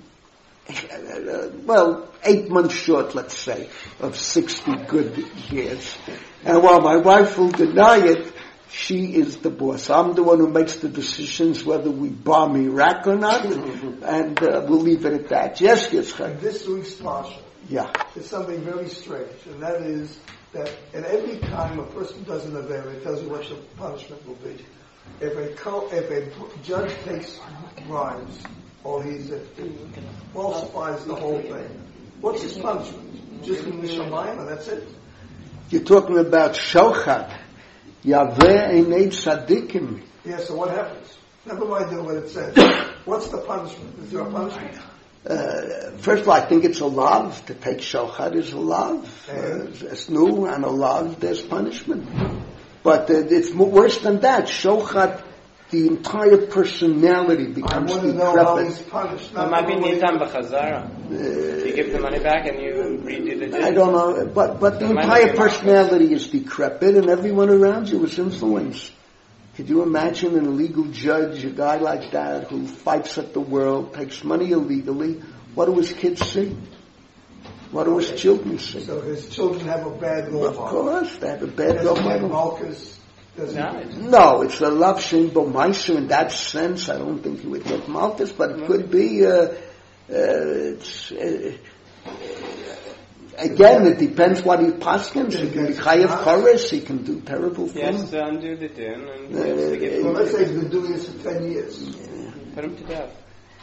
8 months short, let's say, of 60 good years. And while my wife will deny it, she is the boss. I'm the one who makes the decisions whether we bomb Iraq or not, and we'll leave it at that. Yes,
This week's Parsha.
Yeah.
It's something very strange, and that is that at every time a person does an avera, it tells you what your punishment will be. If a judge takes bribes, or he falsifies the whole thing, what's his punishment? Just in the Shamayim, and that's it?
You're talking about Shochad. Yaveh Einei Tzadikim.
Yeah, so what happens? Never mind what it says. What's the punishment? Is there a punishment?
First of all, I think it's a love. To take Shochad is a love. It's new, and a love, there's punishment. But it's worse than that. Shochad, the entire personality becomes
I want to know how he's
decrepit.
punished.
It might be nitam b'chazara. You give the money back and you redo the deal.
I don't know, but the entire personality is decrepit, and everyone around you is influenced. Could you imagine an illegal judge, a guy like that, who fights at the world, takes money illegally? What do his kids see? What do his children see?
So his children have a bad role
Of course, they have a bad
Does he
role
get
model.
Malkus?
No, it's a love shin b'maiser in that sense. I don't think he would get Malkus, but it could be. Again, it depends what he paskins. He can be chayav chorus. He can do terrible
He has
things.
to undo the din and he has to give
Well,
him
let's say he's been doing this for 10 years.
put him to death.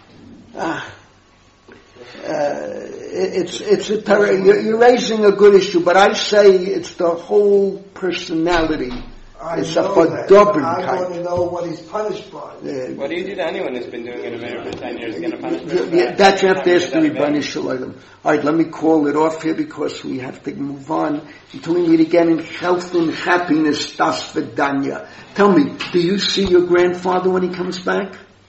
It's a you're raising a good issue, but I say it's the whole personality. It's a
I want
kind.
to know what he's punished by.
What do you do to anyone who's been doing it for 10 years? Going to punish him?
That you have to ask the Rebbeinu Shalom. All right, let me call it off here because we have to move on until we meet again in health and happiness. Das Vedanya. Tell me, do you see your grandfather when he comes back?